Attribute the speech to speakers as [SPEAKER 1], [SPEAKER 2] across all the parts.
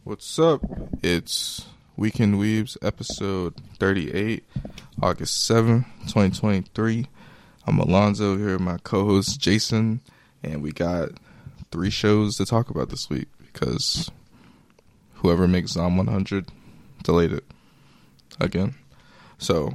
[SPEAKER 1] What's up? It's Weekend Weebs, episode 38, August 7th, 2023. I'm Alonzo here with my co-host Jason, and we got 3 shows to talk about this week because whoever makes Zom 100 delayed it again. So,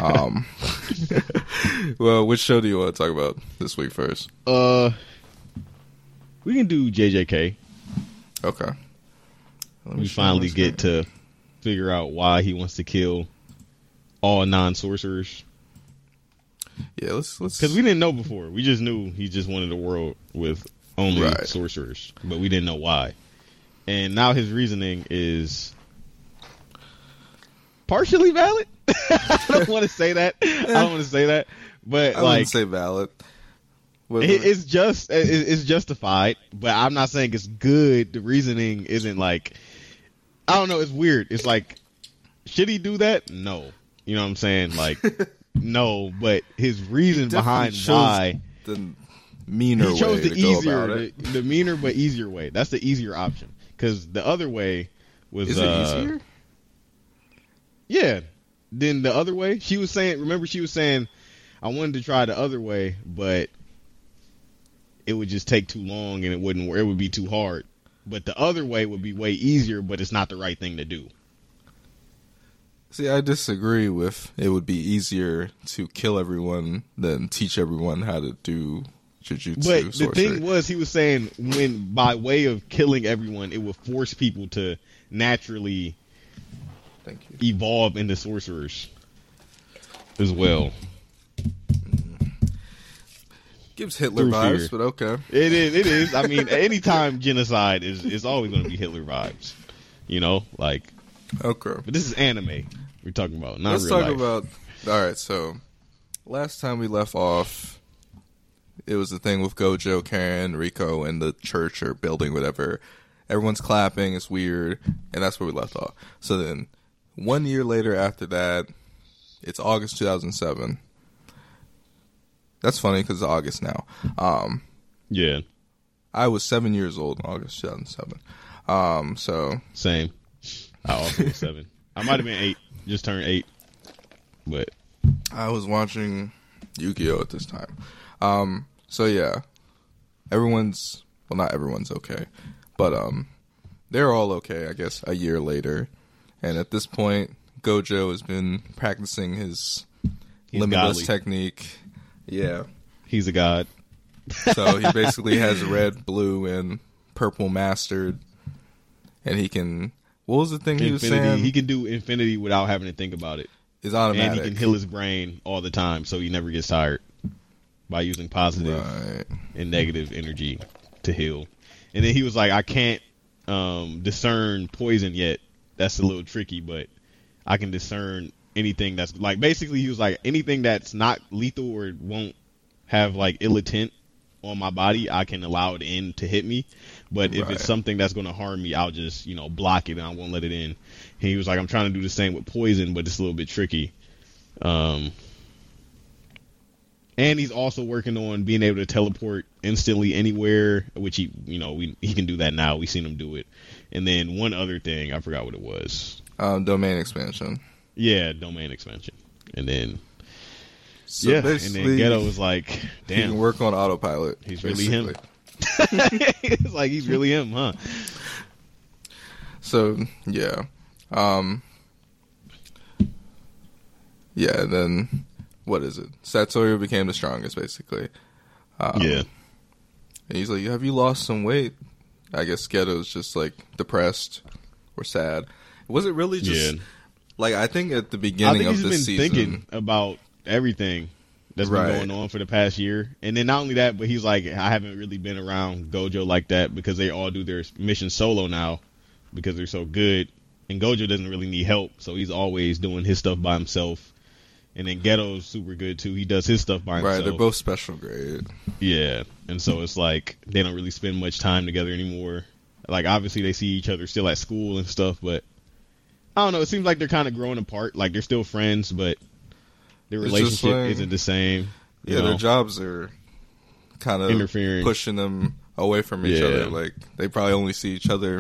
[SPEAKER 1] well, which show do you want to talk about this week first?
[SPEAKER 2] We can do JJK.
[SPEAKER 1] Okay.
[SPEAKER 2] We finally get to figure out why he wants to kill all non-sorcerers.
[SPEAKER 1] Yeah, let's
[SPEAKER 2] because we didn't know before. We just knew he just wanted a world with only sorcerers, but we didn't know why. And now his reasoning is partially valid. I don't want to say that. But
[SPEAKER 1] I wouldn't say valid.
[SPEAKER 2] It's justified, but I'm not saying it's good. The reasoning isn't like, I don't know. It's weird. It's like, should he do that? No. You know what I'm saying? Like, no. But his reason behind why
[SPEAKER 1] the meaner
[SPEAKER 2] he chose
[SPEAKER 1] way
[SPEAKER 2] the
[SPEAKER 1] to
[SPEAKER 2] easier,
[SPEAKER 1] go about it.
[SPEAKER 2] the meaner but easier way. That's the easier option because the other way was
[SPEAKER 1] Is it easier?
[SPEAKER 2] Yeah. Then the other way, she was saying. Remember, she was saying, I wanted to try the other way, but it would just take too long and it wouldn't work. It would be too hard. But the other way would be way easier, but it's not the right thing to do.
[SPEAKER 1] See, I disagree with it would be easier to kill everyone than teach everyone how to do jujutsu.
[SPEAKER 2] But the thing was, he was saying when by way of killing everyone, it would force people to naturally evolve into sorcerers as well.
[SPEAKER 1] Gives Hitler vibes, but okay.
[SPEAKER 2] It is. I mean, anytime genocide is always going to be Hitler vibes. You know, like.
[SPEAKER 1] Okay.
[SPEAKER 2] But this is anime we're talking about, not
[SPEAKER 1] Let's
[SPEAKER 2] real
[SPEAKER 1] talk
[SPEAKER 2] life.
[SPEAKER 1] about. All right, so last time we left off, it was the thing with Gojo, Karen, Rico, and the church or building, whatever. Everyone's clapping. It's weird, and that's where we left off. So then, 1 year later after that, it's August 2007. That's funny because it's August now.
[SPEAKER 2] Yeah.
[SPEAKER 1] I was 7 years old in August 2007. So
[SPEAKER 2] Same. I also was 7. I might have been 8. Just turned 8. But
[SPEAKER 1] I was watching Yu-Gi-Oh! At this time. So yeah. Everyone's, well, not everyone's okay. But they're all okay, I guess, a year later. And at this point, Gojo has been practicing his limitless technique. Yeah.
[SPEAKER 2] He's a god.
[SPEAKER 1] So he basically has red, blue, and purple mastered. And he can... What was the thing he was saying?
[SPEAKER 2] He can do infinity without having to think about it.
[SPEAKER 1] It's automatic.
[SPEAKER 2] And he can heal his brain all the time, so he never gets tired by using positive and negative energy to heal. And then he was like, I can't discern poison yet. That's a little tricky, but I can discern anything that's like, basically he was like, anything that's not lethal or won't have like ill intent on my body, I can allow it in to hit me. But if it's something that's going to harm me, I'll just, block it and I won't let it in. And he was like, I'm trying to do the same with poison, but it's a little bit tricky. And he's also working on being able to teleport instantly anywhere, which he can do that now. We've seen him do it. And then one other thing, I forgot what it was.
[SPEAKER 1] Domain expansion.
[SPEAKER 2] Yeah, domain expansion. And then,
[SPEAKER 1] so
[SPEAKER 2] and then Geto was like, damn.
[SPEAKER 1] He can work on autopilot.
[SPEAKER 2] He's basically. Really him. It's like, he's really him, huh?
[SPEAKER 1] So, yeah. Yeah, then, what is it? Satoru became the strongest, basically.
[SPEAKER 2] Yeah.
[SPEAKER 1] And he's like, have you lost some weight? I guess Geto's just, like, depressed or sad. Was it really just... Yeah. Like, I think at the beginning of the season...
[SPEAKER 2] he's been thinking about everything that's been going on for the past year. And then not only that, but he's like, I haven't really been around Gojo like that because they all do their mission solo now because they're so good. And Gojo doesn't really need help, so he's always doing his stuff by himself. And then Geto's super good, too. He does his stuff by himself.
[SPEAKER 1] Right, they're both special grade.
[SPEAKER 2] Yeah, and so it's like they don't really spend much time together anymore. Like, obviously, they see each other still at school and stuff, but I don't know. It seems like they're kind of growing apart. Like, they're still friends, but their relationship isn't the same.
[SPEAKER 1] Yeah, their jobs are kind of
[SPEAKER 2] interfering,
[SPEAKER 1] pushing them away from each other. Like, they probably only see each other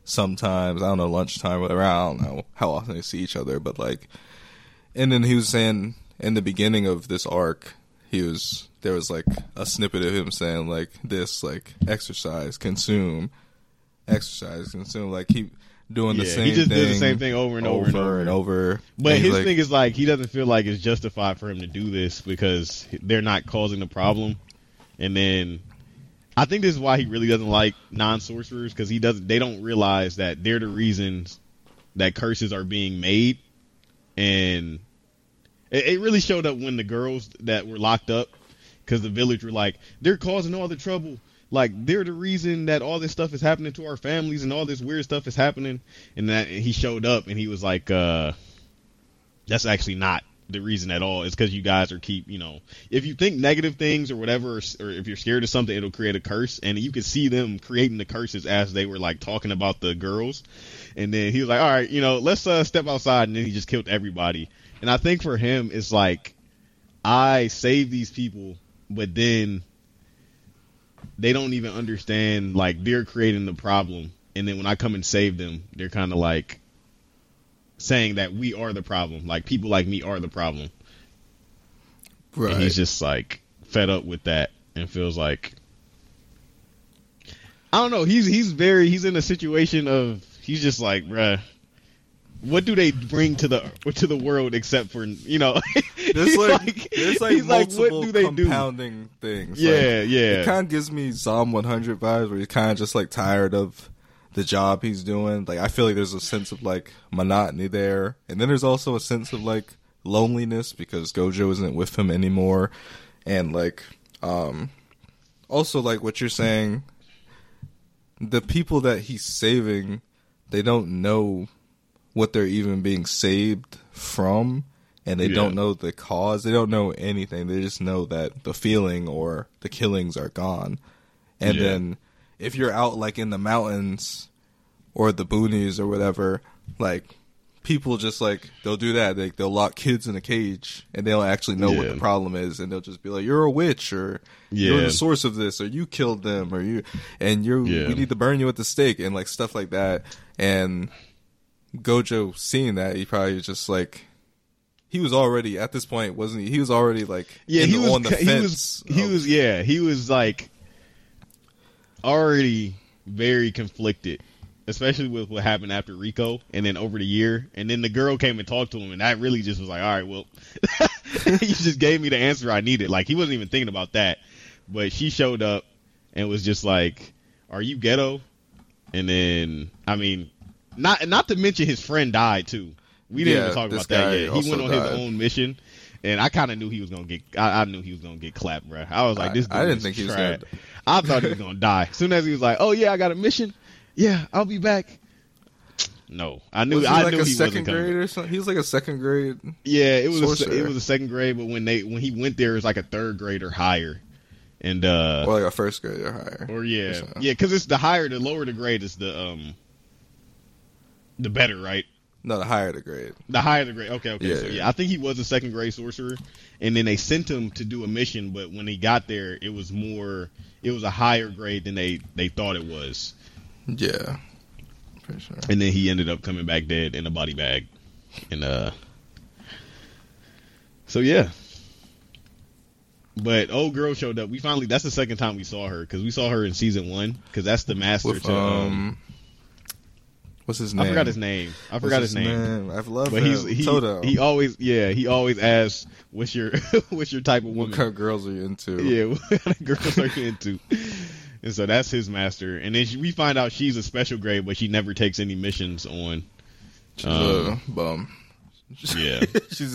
[SPEAKER 1] sometimes, I don't know, lunchtime, whatever. I don't know how often they see each other, but like, and then he was saying in the beginning of this arc, there was like a snippet of him saying like this, like exercise, consume, like he doing the same thing.
[SPEAKER 2] He just did the same thing over and over. But his thing is like, he doesn't feel like it's justified for him to do this because they're not causing the problem. And then I think this is why he really doesn't like non-sorcerers, because they don't realize that they're the reasons that curses are being made. And it really showed up when the girls that were locked up, because the village were like, they're causing all the trouble. Like, they're the reason that all this stuff is happening to our families and all this weird stuff is happening. And that he showed up and he was like, that's actually not the reason at all. It's because you guys are if you think negative things or whatever, or if you're scared of something, it'll create a curse. And you could see them creating the curses as they were like talking about the girls. And then he was like, all right, let's step outside. And then he just killed everybody. And I think for him, it's like, I saved these people, but then they don't even understand, like, they're creating the problem. And then when I come and save them, they're kind of like saying that we are the problem. Like, people like me are the problem. Right. And he's just like fed up with that and feels like, I don't know. He's in a situation of, he's just like, bruh, what do they bring to the world except for
[SPEAKER 1] There's like multiple
[SPEAKER 2] what do
[SPEAKER 1] compounding things.
[SPEAKER 2] Yeah, yeah.
[SPEAKER 1] It kind of gives me Psalm 100 vibes, where he's kind of just like tired of the job he's doing. Like, I feel like there's a sense of like monotony there, and then there's also a sense of like loneliness because Gojo isn't with him anymore, and like also like what you're saying, the people that he's saving, they don't know what they're even being saved from, and they don't know the cause. They don't know anything. They just know that the feeling or the killings are gone. And then if you're out like in the mountains or the boonies or whatever, like, people just like, they'll do that. They'll lock kids in a cage and they don't actually know what the problem is, and they'll just be like, you're a witch, or you're the source of this, or you killed them, or we need to burn you at the stake, and like stuff like that. And Gojo, seeing that, he probably just like, he was already at this point, wasn't he? He was already like, on the fence.
[SPEAKER 2] He was like already very conflicted, especially with what happened after Rico, and then over the year, and then the girl came and talked to him, and that really just was like, all right, well, you just gave me the answer I needed. Like, he wasn't even thinking about that, but she showed up and was just like, are you ghetto? And then, I mean, not to mention his friend died too. We didn't even talk about that yet. He went on his own mission, and I kind of knew he was gonna get. I knew he was gonna get clapped, bro. I was like, this dude, I didn't think he was gonna. I thought he was gonna die. As soon as he was like, "Oh yeah, I got a mission. Yeah, I'll be back." No, I knew. I knew he wasn't coming.
[SPEAKER 1] Or something? He was like a second grade.
[SPEAKER 2] Yeah, it was. It was a second grade, but when he went there, it was like a third grade or higher. And
[SPEAKER 1] or like a first grade or higher.
[SPEAKER 2] Or because it's the higher, the lower the grade is the better, right?
[SPEAKER 1] No, the higher the grade.
[SPEAKER 2] The higher the grade. Okay. Yeah, I think he was a second grade sorcerer, and then they sent him to do a mission. But when he got there, it was a higher grade than they thought it was.
[SPEAKER 1] Yeah, for sure.
[SPEAKER 2] And then he ended up coming back dead in a body bag, and so yeah. But old girl showed up. That's the second time we saw her, because we saw her in season 1, because that's the master
[SPEAKER 1] what's his name?
[SPEAKER 2] I forgot his name.
[SPEAKER 1] I've loved
[SPEAKER 2] but
[SPEAKER 1] him. Toto.
[SPEAKER 2] He always asks, what's your type of woman?
[SPEAKER 1] What kind of girls are you into?
[SPEAKER 2] Yeah, what kind of girls are you into? And so that's his master. And then we find out she's a special grade, but she never takes any missions on.
[SPEAKER 1] She's a bum.
[SPEAKER 2] Yeah.
[SPEAKER 1] she's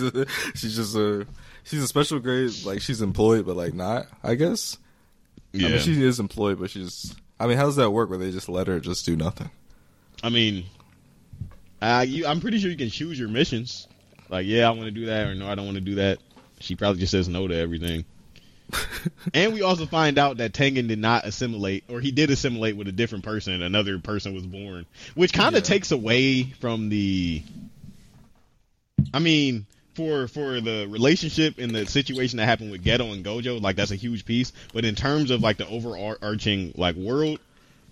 [SPEAKER 1] a special grade, like she's employed, but like not, I guess. Yeah. I mean, she is employed, but how does that work where they just let her just do nothing?
[SPEAKER 2] I mean, I'm pretty sure you can choose your missions. Like, yeah, I want to do that, or no, I don't want to do that. She probably just says no to everything. And we also find out that Tengen did not assimilate, or he did assimilate with a different person, and another person was born, which kind of takes away from the. I mean, for the relationship and the situation that happened with Geto and Gojo, like, that's a huge piece. But in terms of like the overarching like world,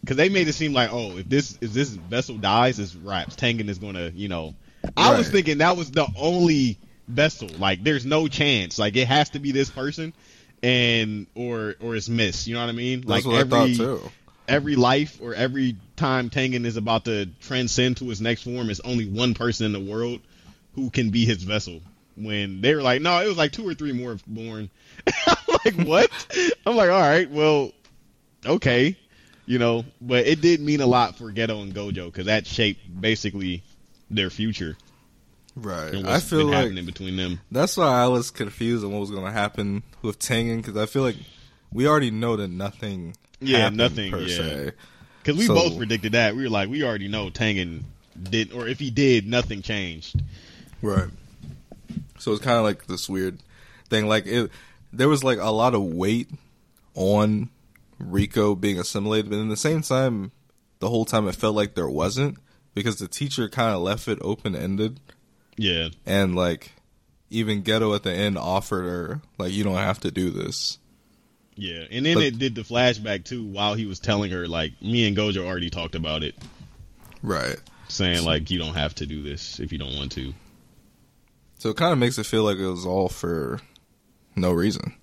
[SPEAKER 2] because they made it seem like, oh, if this vessel dies, it's wraps. Tengen is gonna, I was thinking that was the only vessel. Like, there's no chance. Like, it has to be this person, or it's missed. You know what I mean?
[SPEAKER 1] That's
[SPEAKER 2] like
[SPEAKER 1] what I thought too.
[SPEAKER 2] Every life or every time Tengen is about to transcend to his next form, is only one person in the world who can be his vessel. When they were like, no, it was like 2 or 3 more born. I'm like, what? I'm like, all right, well, okay, but it did mean a lot for Geto and Gojo, because that shaped basically their future.
[SPEAKER 1] Right.
[SPEAKER 2] And
[SPEAKER 1] I feel like
[SPEAKER 2] happening between them.
[SPEAKER 1] That's why I was confused on what was going to happen with Tengen, because I feel like we already know that nothing.
[SPEAKER 2] Nothing per se. Because we both predicted that. We were like, we already know Tengen did, or if he did, nothing changed.
[SPEAKER 1] Right. So it's kind of like this weird thing. Like, there was like a lot of weight on Rico being assimilated, but in the same time, the whole time it felt like there wasn't, because the teacher kind of left it open-ended.
[SPEAKER 2] Yeah.
[SPEAKER 1] And like, even Geto at the end offered her, like, you don't have to do this.
[SPEAKER 2] Yeah, and then it did the flashback too, while he was telling her, like, me and Gojo already talked about it.
[SPEAKER 1] Right.
[SPEAKER 2] Saying, like, you don't have to do this if you don't want to.
[SPEAKER 1] So it kind of makes it feel like it was all for no reason.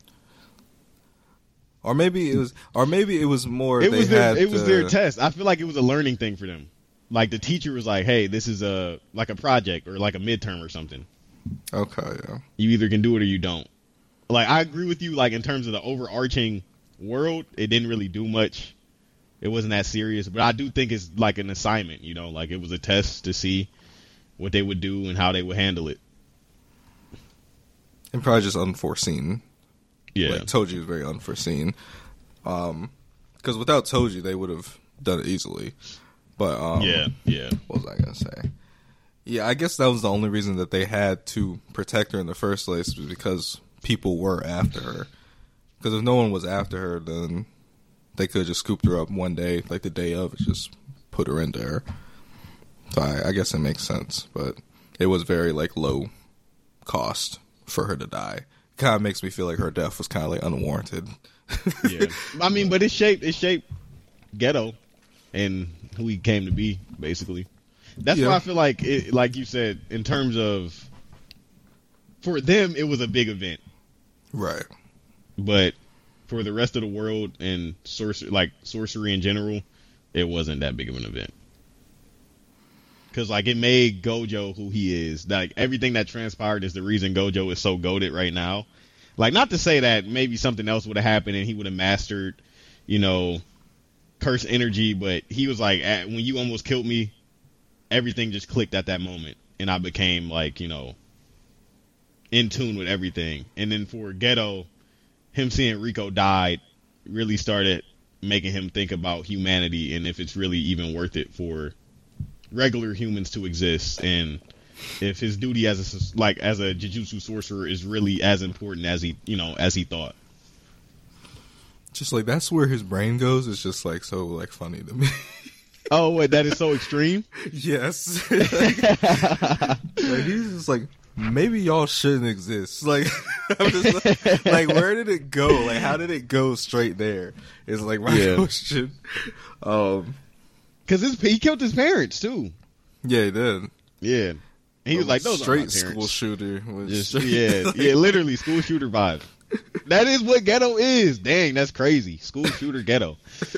[SPEAKER 1] Or maybe it was more
[SPEAKER 2] it was their test. I feel like it was a learning thing for them. Like, the teacher was like, hey, this is a project or like a midterm or something.
[SPEAKER 1] Okay, yeah.
[SPEAKER 2] You either can do it or you don't. Like, I agree with you, like, in terms of the overarching world, it didn't really do much. It wasn't that serious. But I do think it's like an assignment, like it was a test to see what they would do and how they would handle it.
[SPEAKER 1] And probably just unforeseen.
[SPEAKER 2] Yeah.
[SPEAKER 1] Like, Toji was very unforeseen. Because without Toji, they would have done it easily. But,
[SPEAKER 2] yeah.
[SPEAKER 1] What was I going to say? Yeah, I guess that was the only reason that they had to protect her in the first place, was because people were after her. Because if no one was after her, then they could have just scooped her up one day, like the day of, and just put her in there. So I guess it makes sense. But it was very, like, low cost for her to die. Kind of makes me feel like her death was kind of, like, unwarranted.
[SPEAKER 2] Yeah. I mean, but it shaped Geto and who he came to be, basically. That's why I feel like, like you said, in terms of, for them, it was a big event.
[SPEAKER 1] Right.
[SPEAKER 2] But for the rest of the world and sorcery in general, it wasn't that big of an event. Because, like, it made Gojo who he is. Like, everything that transpired is the reason Gojo is so goated right now. Like, not to say that maybe something else would have happened and he would have mastered, curse energy, but he was like, when you almost killed me, everything just clicked at that moment. And I became, like, in tune with everything. And then for Geto, him seeing Rico died really started making him think about humanity and if it's really even worth it for regular humans to exist, and if his duty as a Jujutsu sorcerer is really as important as he thought.
[SPEAKER 1] Just like, that's where his brain goes. It's just like so like funny to me.
[SPEAKER 2] Oh, wait, that is so extreme?
[SPEAKER 1] Yes. Like, he's just like, maybe y'all shouldn't exist. Like, I'm just like, where did it go? Like, how did it go straight there? It's like my question.
[SPEAKER 2] Because he killed his parents, too.
[SPEAKER 1] Yeah, he did.
[SPEAKER 2] Yeah. And he was like, those
[SPEAKER 1] straight
[SPEAKER 2] are my parents.
[SPEAKER 1] School shooter.
[SPEAKER 2] Yeah, literally, school shooter vibe. That is what Geto is. Dang, that's crazy. School shooter Geto.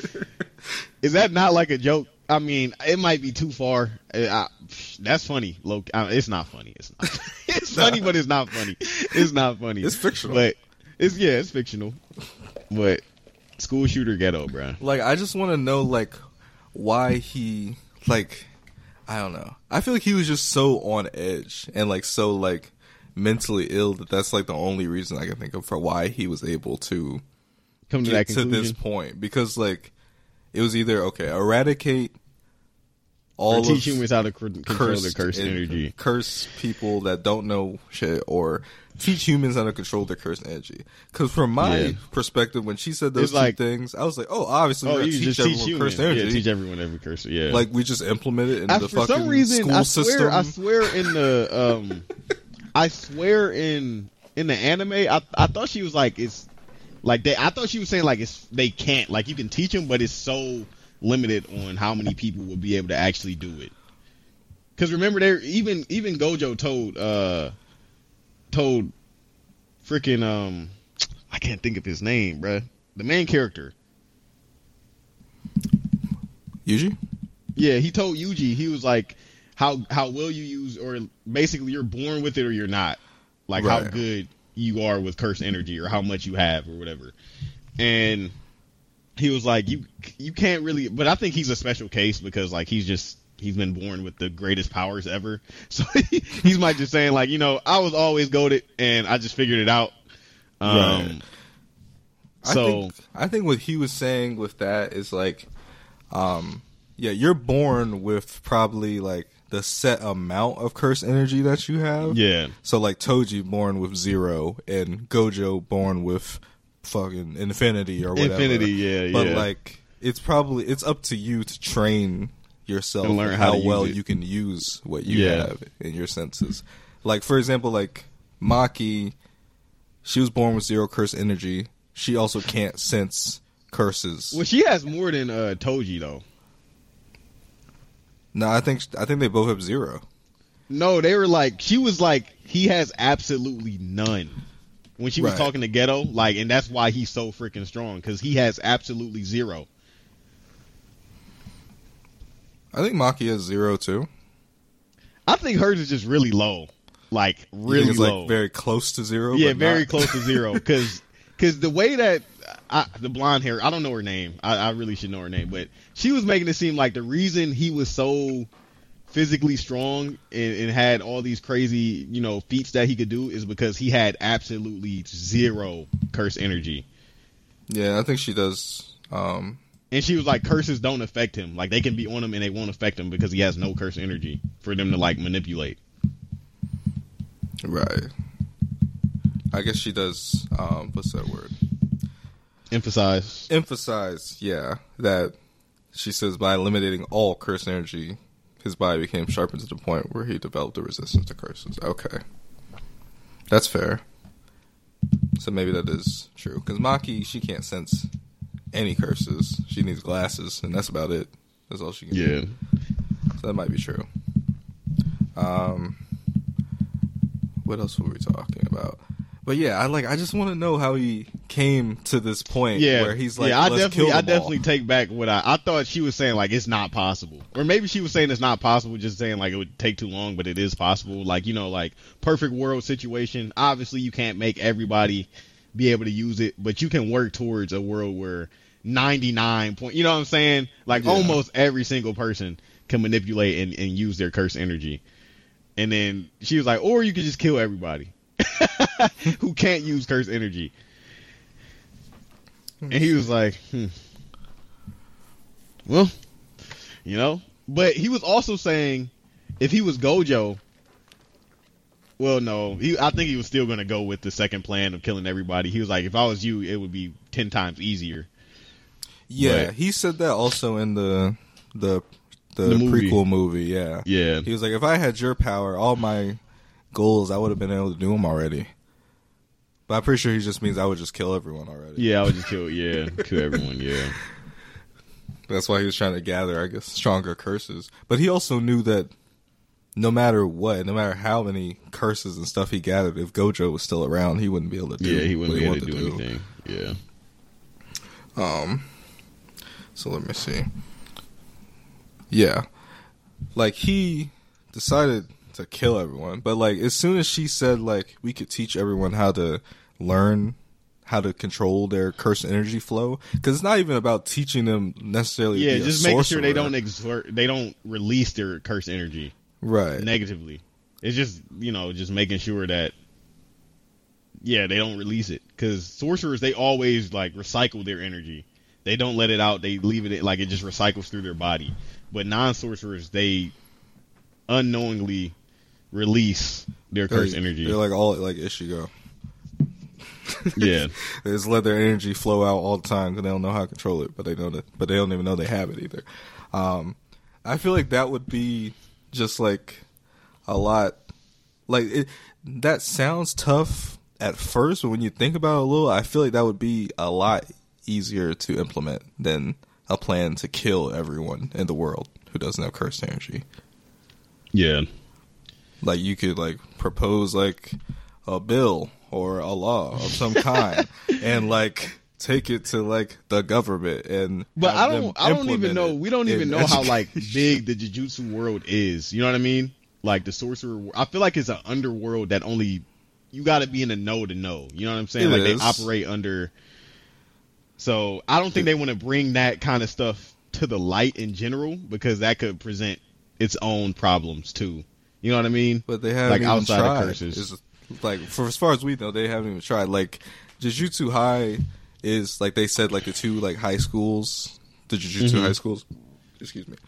[SPEAKER 2] Is that not like a joke? I mean, it might be too far. That's funny. It's not funny. It's not. It's funny, but it's not funny. It's not funny.
[SPEAKER 1] It's fictional.
[SPEAKER 2] But it's fictional. But school shooter Geto, bro.
[SPEAKER 1] Like, I just want to know, like, why he, like, I don't know. I feel like he was just so on edge and, like, so, like, mentally ill that's, like, the only reason I can think of for why he was able to
[SPEAKER 2] come to that conclusion.
[SPEAKER 1] To this point. Because, like, it was either, okay, eradicate all
[SPEAKER 2] or teach humans how to control their cursed energy.
[SPEAKER 1] Curse people that don't know shit, or teach humans how to control their cursed energy. Because from my perspective, when she said those two things, I was like, oh, obviously we're going to teach everyone cursed energy.
[SPEAKER 2] Yeah, teach everyone every curse. Yeah.
[SPEAKER 1] Like, we just implement it in the fucking
[SPEAKER 2] some reason,
[SPEAKER 1] school system.
[SPEAKER 2] I swear in the in the anime, I thought she was like, it's like I thought she was saying like they can't, like, you can teach them, but it's so limited on how many people will be able to actually do it. Because remember, there even Gojo told freaking I can't think of his name, bruh. The main character,
[SPEAKER 1] Yuji.
[SPEAKER 2] Yeah, he told Yuji, he was like, how will you use, or basically you're born with it or you're not, like how good you are with cursed energy or how much you have or whatever. And he was like, you can't really, but I think he's a special case because like he's been born with the greatest powers ever. So he's might just saying like, I was always goated and I just figured it out.
[SPEAKER 1] Right. So I think what he was saying with that is like, you're born with probably like the set amount of curse energy that you have.
[SPEAKER 2] Yeah.
[SPEAKER 1] So like Toji born with 0 and Gojo born with fucking infinity or whatever.
[SPEAKER 2] Infinity, yeah.
[SPEAKER 1] But like it's up to you to train yourself
[SPEAKER 2] and learn
[SPEAKER 1] how well you can use what you have in your senses. Like for example, like Maki, she was born with 0 curse energy. She also can't sense curses.
[SPEAKER 2] Well, she has more than Toji though.
[SPEAKER 1] No, I think they both have 0.
[SPEAKER 2] No, they were like, she was like, he has absolutely none. When she was talking to Geto, like, and that's why he's so freaking strong, because he has absolutely 0.
[SPEAKER 1] I think Maki has 0 too.
[SPEAKER 2] I think hers is just really low, like really low,
[SPEAKER 1] like very close to 0.
[SPEAKER 2] Yeah,
[SPEAKER 1] but
[SPEAKER 2] very close to 0, because the way that the blonde hair, I don't know her name. I really should know her name, but she was making it seem like the reason he was so physically strong and had all these crazy, feats that he could do is because he had absolutely 0 curse energy.
[SPEAKER 1] Yeah, I think she does.
[SPEAKER 2] And she was like, curses don't affect him. Like, they can be on him and they won't affect him because he has no curse energy for them to, like, manipulate.
[SPEAKER 1] Right. I guess she does, what's that word?
[SPEAKER 2] Emphasize,
[SPEAKER 1] yeah. That she says by eliminating all curse energy, his body became sharpened to the point where he developed a resistance to curses. Okay. That's fair. So maybe that is true. Because Maki, she can't sense any curses. She needs glasses, and that's about it. That's all she can do. So that might be true. What else were we talking about? But yeah, I just want to know how he came to this point where he's like,
[SPEAKER 2] I
[SPEAKER 1] let's kill them all.
[SPEAKER 2] definitely take back what I thought she was saying, like, it's not possible. Or maybe she was saying it's not possible, just saying, like, it would take too long, but it is possible. Like, like, perfect world situation. Obviously, you can't make everybody be able to use it, but you can work towards a world where 99 point, you know what I'm saying? Like, almost every single person can manipulate and use their curse energy. And then she was like, or you could just kill everybody who can't use curse energy. And he was like, well, but he was also saying if he was Gojo, well, no, I think he was still going to go with the second plan of killing everybody. He was like, if I was you, it would be 10 times easier.
[SPEAKER 1] Yeah, but he said that also in the prequel movie. Yeah. He was like, if I had your power, all my goals, I would have been able to do them already. But I'm pretty sure he just means I would just kill everyone already.
[SPEAKER 2] Yeah, I would just kill everyone, yeah.
[SPEAKER 1] That's why he was trying to gather, I guess, stronger curses. But he also knew that no matter what, no matter how many curses and stuff he gathered, if Gojo was still around, he wouldn't be able to do
[SPEAKER 2] he wouldn't be able to do anything. Yeah.
[SPEAKER 1] So let me see. Yeah. Like, he decided to kill everyone, but like as soon as she said like we could teach everyone how to learn how to control their curse energy flow, because it's not even about teaching them necessarily to be
[SPEAKER 2] just making sure they don't release their curse energy negatively. It's just just making sure that they don't release it, because sorcerers, they always like recycle their energy. They don't let it out, they leave it like it just recycles through their body. But non-sorcerers, they unknowingly release their curse energy.
[SPEAKER 1] They're like all like Ishigo.
[SPEAKER 2] Yeah.
[SPEAKER 1] They just let their energy flow out all the time because they don't know how to control it, but they don't even know they have it either. I feel like that would be just like a lot, like that sounds tough at first, but when you think about it a little, I feel like that would be a lot easier to implement than a plan to kill everyone in the world who doesn't have cursed energy.
[SPEAKER 2] Yeah.
[SPEAKER 1] Like, you could, like, propose, like, a bill or a law of some kind and, like, take it to, like, the government and
[SPEAKER 2] But I don't even know, we don't even know how, like, big the Jujutsu world is. You know what I mean? Like, the sorcerer, I feel like it's an underworld that only, you gotta be in the know to know. You know what I'm saying? Like, they operate under, so I don't think they want to bring that kind of stuff to the light in general, because that could present its own problems, too. You know what I mean?
[SPEAKER 1] But they haven't
[SPEAKER 2] like
[SPEAKER 1] even
[SPEAKER 2] outside
[SPEAKER 1] tried.
[SPEAKER 2] Of curses.
[SPEAKER 1] It's, like, for as far as we know, they haven't even tried. Like, Jujutsu High is, like they said, like the two, like, high schools, the Jujutsu high schools. Excuse me.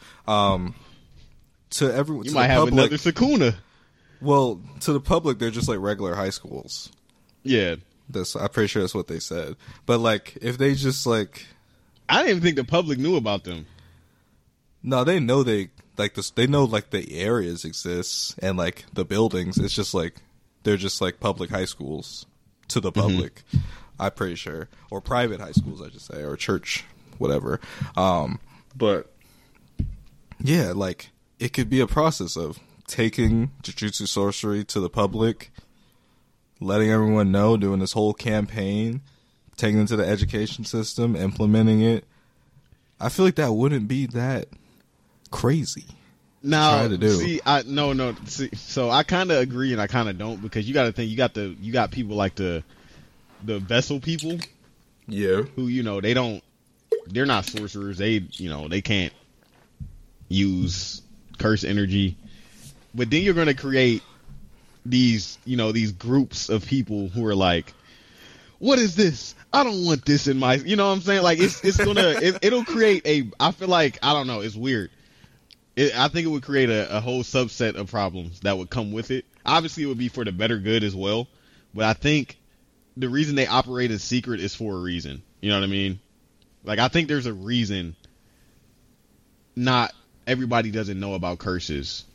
[SPEAKER 1] To everyone,
[SPEAKER 2] you
[SPEAKER 1] to
[SPEAKER 2] might
[SPEAKER 1] the
[SPEAKER 2] have
[SPEAKER 1] public,
[SPEAKER 2] another Sukuna.
[SPEAKER 1] Well, to the public, they're just like regular high schools.
[SPEAKER 2] Yeah,
[SPEAKER 1] I'm pretty sure that's what they said. But like, if they just like,
[SPEAKER 2] I didn't even think the public knew about them.
[SPEAKER 1] No, they know they like this. They know like the areas exist and like the buildings. It's just like they're just like public high schools to the public. I'm pretty sure, or private high schools, I should say, or church, whatever. But yeah, like it could be a process of taking Jujutsu sorcery to the public, letting everyone know, doing this whole campaign, taking it to the education system, implementing it. I feel like that wouldn't be that crazy.
[SPEAKER 2] Now,
[SPEAKER 1] to do.
[SPEAKER 2] see, see, so I kind of agree and I kind of don't, because you got to think, you got people like the vessel people,
[SPEAKER 1] yeah,
[SPEAKER 2] who, you know, they're not sorcerers. They can't use curse energy. But then you're going to create these groups of people who are like, what is this? I don't want this in my, you know what I'm saying? Like, it's gonna, it'll create I feel like, I don't know, it's weird. I think it would create a whole subset of problems that would come with it. Obviously, it would be for the better good as well. But I think the reason they operate as secret is for a reason. You know what I mean? Like, I think there's a reason not everybody doesn't know about curses.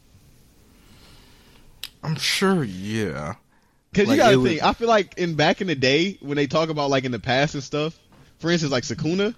[SPEAKER 1] I'm sure, yeah.
[SPEAKER 2] Because like, you gotta think, I feel like back in the day, when they talk about like in the past and stuff, for instance, like Sukuna,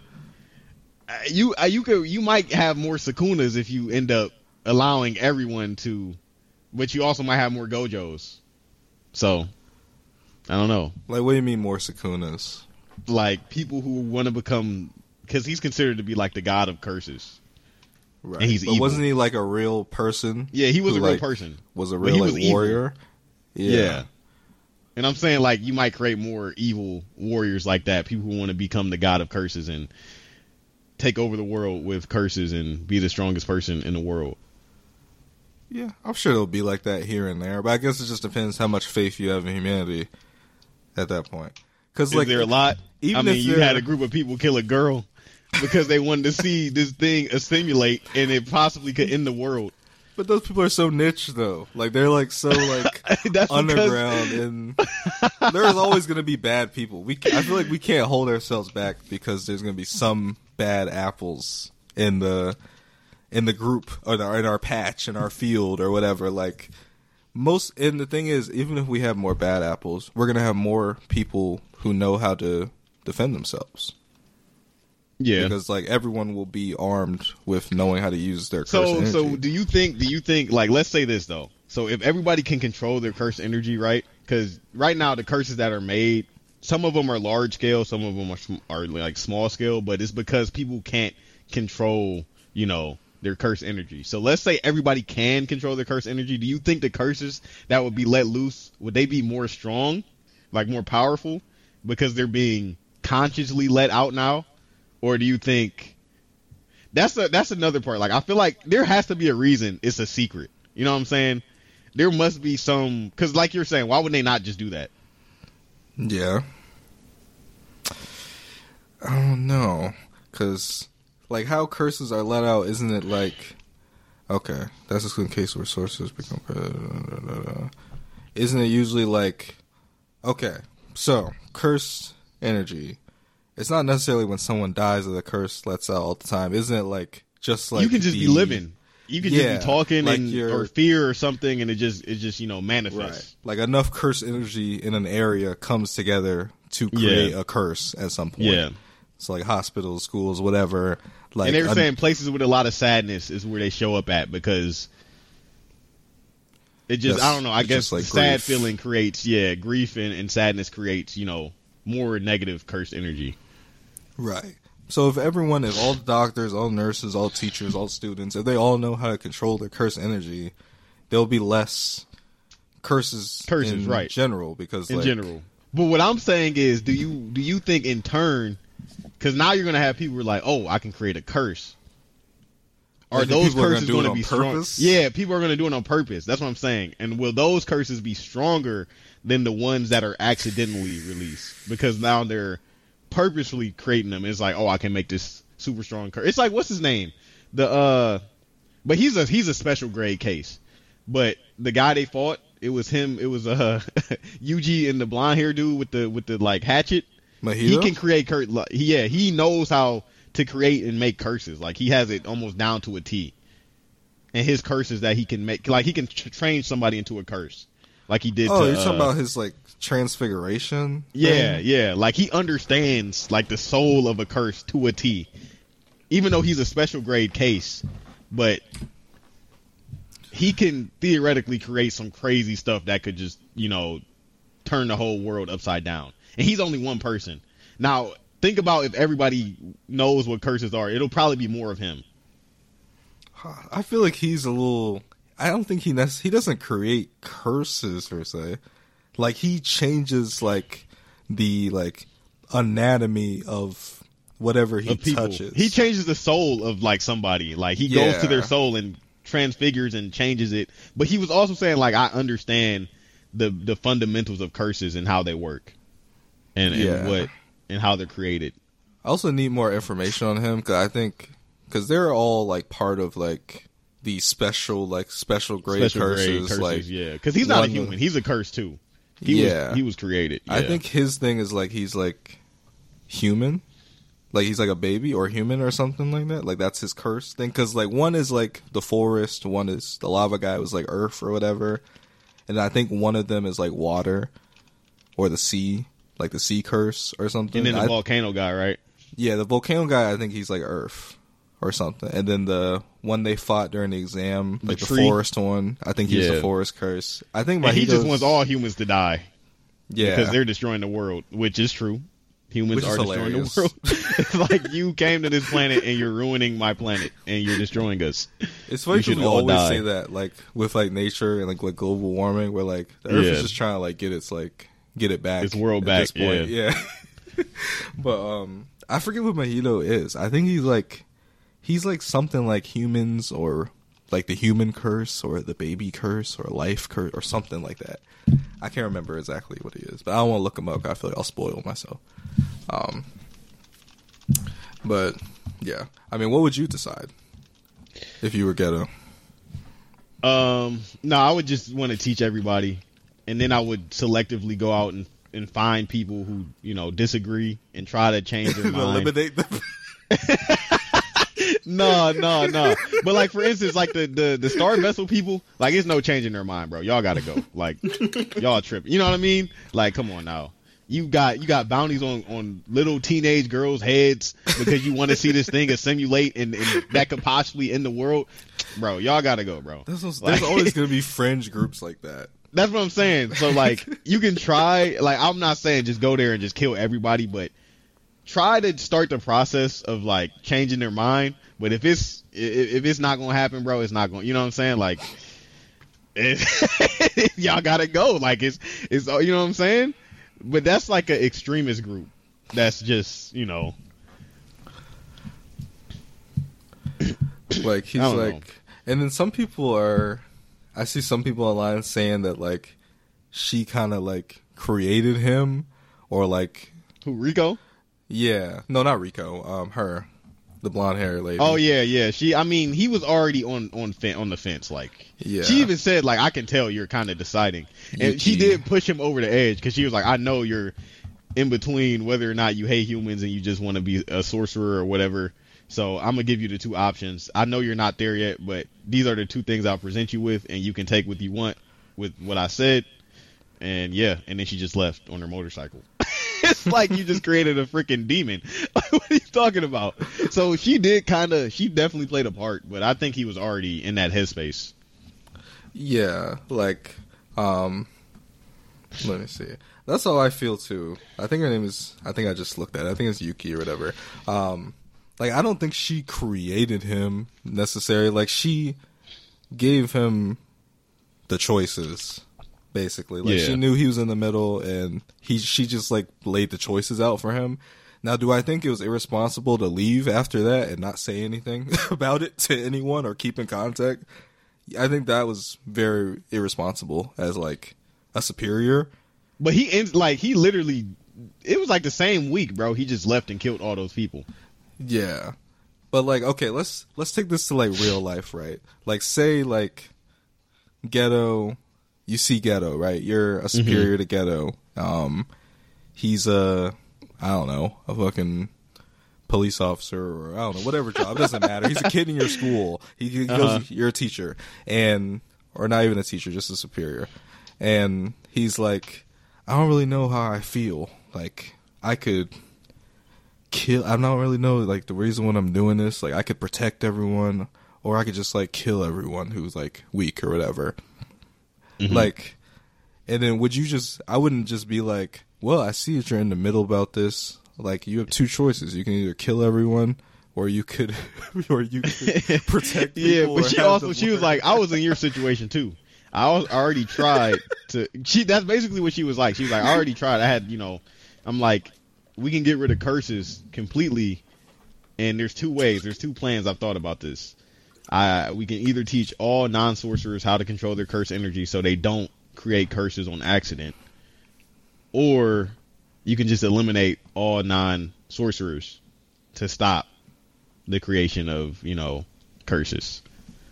[SPEAKER 2] you might have more Sukunas if you end up allowing everyone to, but you also might have more Gojos. So, I don't know.
[SPEAKER 1] Like, what do you mean more Sukunas?
[SPEAKER 2] Like, people who want to become, because he's considered to be like the god of curses.
[SPEAKER 1] Right. And he's evil. Wasn't he like a real person?
[SPEAKER 2] Yeah, he was a real person.
[SPEAKER 1] Was a real like, warrior?
[SPEAKER 2] Yeah. And I'm saying, like, you might create more evil warriors like that, people who want to become the god of curses and take over the world with curses and be the strongest person in the world.
[SPEAKER 1] Yeah, I'm sure it'll be like that here and there, but I guess it just depends how much faith you have in humanity at that point.
[SPEAKER 2] Because like, there a lot? Even I mean, you had a group of people kill a girl because they wanted to see this thing assimilate and it possibly could end the world.
[SPEAKER 1] But those people are so niche, though. Like, they're, like, so, like, underground. And there's always going to be bad people. I feel like we can't hold ourselves back because there's going to be some bad apples in the group or in our patch, in our field or whatever. Like, and the thing is, even if we have more bad apples, we're going to have more people who know how to defend themselves. Yeah, because like everyone will be armed with knowing how to use their curse energy.
[SPEAKER 2] So do you think like, let's say this though. So if everybody can control their curse energy, right? Because right now the curses that are made, some of them are large scale, some of them are like small scale, but it's because people can't control, their curse energy. So let's say everybody can control their curse energy. Do you think the curses that would be let loose, would they be more strong, like more powerful, because they're being consciously let out now? Or do you think that's another part? Like, I feel like there has to be a reason it's a secret. You know what I'm saying? There must be some, because like you're saying, why would they not just do that?
[SPEAKER 1] Yeah. I don't know. Because, like, how curses are let out, isn't it like, okay, that's just in case where sources become, isn't it usually like, okay, so, cursed energy. It's not necessarily when someone dies that the curse lets out all the time. Isn't it like just like
[SPEAKER 2] you can just be living, you can just be talking like or fear or something, and it just manifests.
[SPEAKER 1] Right. Like enough curse energy in an area comes together to create a curse at some point. Yeah. So like hospitals, schools, whatever.
[SPEAKER 2] Like, and they were saying places with a lot of sadness is where they show up at, because it just, I don't know, I guess like sad grief. Feeling creates, grief and sadness creates, more negative cursed energy.
[SPEAKER 1] Right. So if everyone, if all the doctors, all nurses, all teachers, all students, if they all know how to control their cursed energy, there'll be less curses in right. general. Because
[SPEAKER 2] in general. But what I'm saying is, do you think in turn, because now you're going to have people who are like, oh, I can create a curse. Are those curses going to be strong? Yeah, people are going to do it on purpose. That's what I'm saying. And will those curses be stronger than the ones that are accidentally released? Because now they're purposefully creating them. It's like, oh, I can make this super strong curse. It's like, what's his name? But he's a special grade case. But the guy they fought, it was him. It was Yuji and the blonde hair dude with the like hatchet.
[SPEAKER 1] Mahito?
[SPEAKER 2] He can create curse. He knows how to create and make curses. Like, he has it almost down to a T. And his curses that he can make, like, he can train somebody into a curse, like he did.
[SPEAKER 1] Oh, you're talking about his like transfiguration?
[SPEAKER 2] Yeah. Like, he understands like the soul of a curse to a T, even though he's a special grade case. But he can theoretically create some crazy stuff that could just, turn the whole world upside down. And he's only one person. Now, think about if everybody knows what curses are. It'll probably be more of him.
[SPEAKER 1] I feel like he's a little... I don't think he doesn't create curses, per se. Like, he changes, like, the, like, anatomy of whatever he touches.
[SPEAKER 2] He changes the soul of, like, somebody. Like, he goes to their soul and transfigures and changes it. But he was also saying, like, I understand the fundamentals of curses and how they work. And how they're created.
[SPEAKER 1] I also need more information on him, because they're all like part of like the special grade curses. Like,
[SPEAKER 2] yeah, because he's not a human; he's a curse too. He was created. Yeah.
[SPEAKER 1] I think his thing is like he's like human, like he's like a baby or human or something like that. Like, that's his curse thing. Because like one is like the forest, one is the lava guy was like earth or whatever, and I think one of them is like water or the sea. Like the sea curse or something.
[SPEAKER 2] And then the volcano guy, right?
[SPEAKER 1] Yeah, the volcano guy, I think he's like earth or something. And then the one they fought during the exam, like the forest one, I think he's the forest curse. I think
[SPEAKER 2] he just wants all humans to die. Yeah. Because they're destroying the world, which is true. Humans are destroying the world. It's like, you came to this planet and you're ruining my planet and you're destroying us.
[SPEAKER 1] It's funny because we always say that, like, with like nature and like global warming, where like the earth is just trying to like get it back.
[SPEAKER 2] Its world back,
[SPEAKER 1] yeah. But I forget what Mahito is. I think he's like something like humans, or like the human curse, or the baby curse, or life curse, or something like that. I can't remember exactly what he is, but I don't want to look him up. I feel like I'll spoil myself. But yeah, I mean, what would you decide if you were Geto?
[SPEAKER 2] No, I would just want to teach everybody. And then I would selectively go out and find people who, disagree and try to change their mind.
[SPEAKER 1] Eliminate them.
[SPEAKER 2] No. But like, for instance, like the Star Vessel people, like, it's no changing their mind, bro. Y'all gotta go. Like, y'all tripping. You know what I mean? Like, come on now. You got bounties on little teenage girls' heads because you want to see this thing assimilate and that could possibly end the world. Bro, y'all gotta go, bro.
[SPEAKER 1] There's always gonna be fringe groups like that.
[SPEAKER 2] That's what I'm saying. So, like, you can try, like, I'm not saying just go there and just kill everybody, but try to start the process of, like, changing their mind. But if it's not going to happen, bro, it's not going to, you know what I'm saying? Like, y'all got to go. Like, it's, you know what I'm saying? But that's like an extremist group. That's just,
[SPEAKER 1] like, he's like, know. And then some people I see some people online saying that, like, she kind of, like, created him, or, like...
[SPEAKER 2] Who, Rico?
[SPEAKER 1] Yeah. No, not Rico. Her. The blonde hair lady.
[SPEAKER 2] Oh, yeah. He was already on the fence, like...
[SPEAKER 1] Yeah.
[SPEAKER 2] She even said, like, I can tell you're kind of deciding. And she did push him over the edge, because she was like, I know you're in between whether or not you hate humans and you just want to be a sorcerer or whatever. So I'm going to give you the two options. I know you're not there yet, but these are the two things I'll present you with, and you can take what you want with what I said. And yeah, and then she just left on her motorcycle. It's like you just created a freaking demon. What are you talking about? So she definitely played a part, but I think he was already in that headspace.
[SPEAKER 1] Yeah, like, let me see. That's how I feel too. I think her name is, I think I just looked at it. I think it's Yuki or whatever. Like, I don't think she created him necessarily. Like, she gave him the choices, basically. Like, she knew he was in the middle, and she just, like, laid the choices out for him. Now, do I think it was irresponsible to leave after that and not say anything about it to anyone or keep in contact? I think that was very irresponsible as, like, a superior.
[SPEAKER 2] But he literally, it was like the same week, bro. He just left and killed all those people.
[SPEAKER 1] Yeah. But, like, okay, let's take this to, like, real life, right? Like, say, like, Geto, you see Geto, right? You're a superior to Geto. He's I don't know, a fucking police officer, or I don't know, whatever job. It doesn't matter. He's a kid in your school. He goes, you're a teacher, or not even a teacher, just a superior. And he's like, I don't really know how I feel. Like, I could kill, I don't really know, like, the reason when I'm doing this. Like, I could protect everyone, or I could just, like, kill everyone who's, like, weak or whatever. Like, and then I wouldn't just be like, well, I see that you're in the middle about this. Like, you have two choices. You can either kill everyone, or you could protect people.
[SPEAKER 2] Yeah, but she was like, I was in your situation too. I already tried to. That's basically what she was like. She was like, I already tried. I had, I'm like, we can get rid of curses completely, and there's two ways. There's two plans. I've thought about this. We can either teach all non-sorcerers how to control their curse energy so they don't create curses on accident, or you can just eliminate all non-sorcerers to stop the creation of, curses.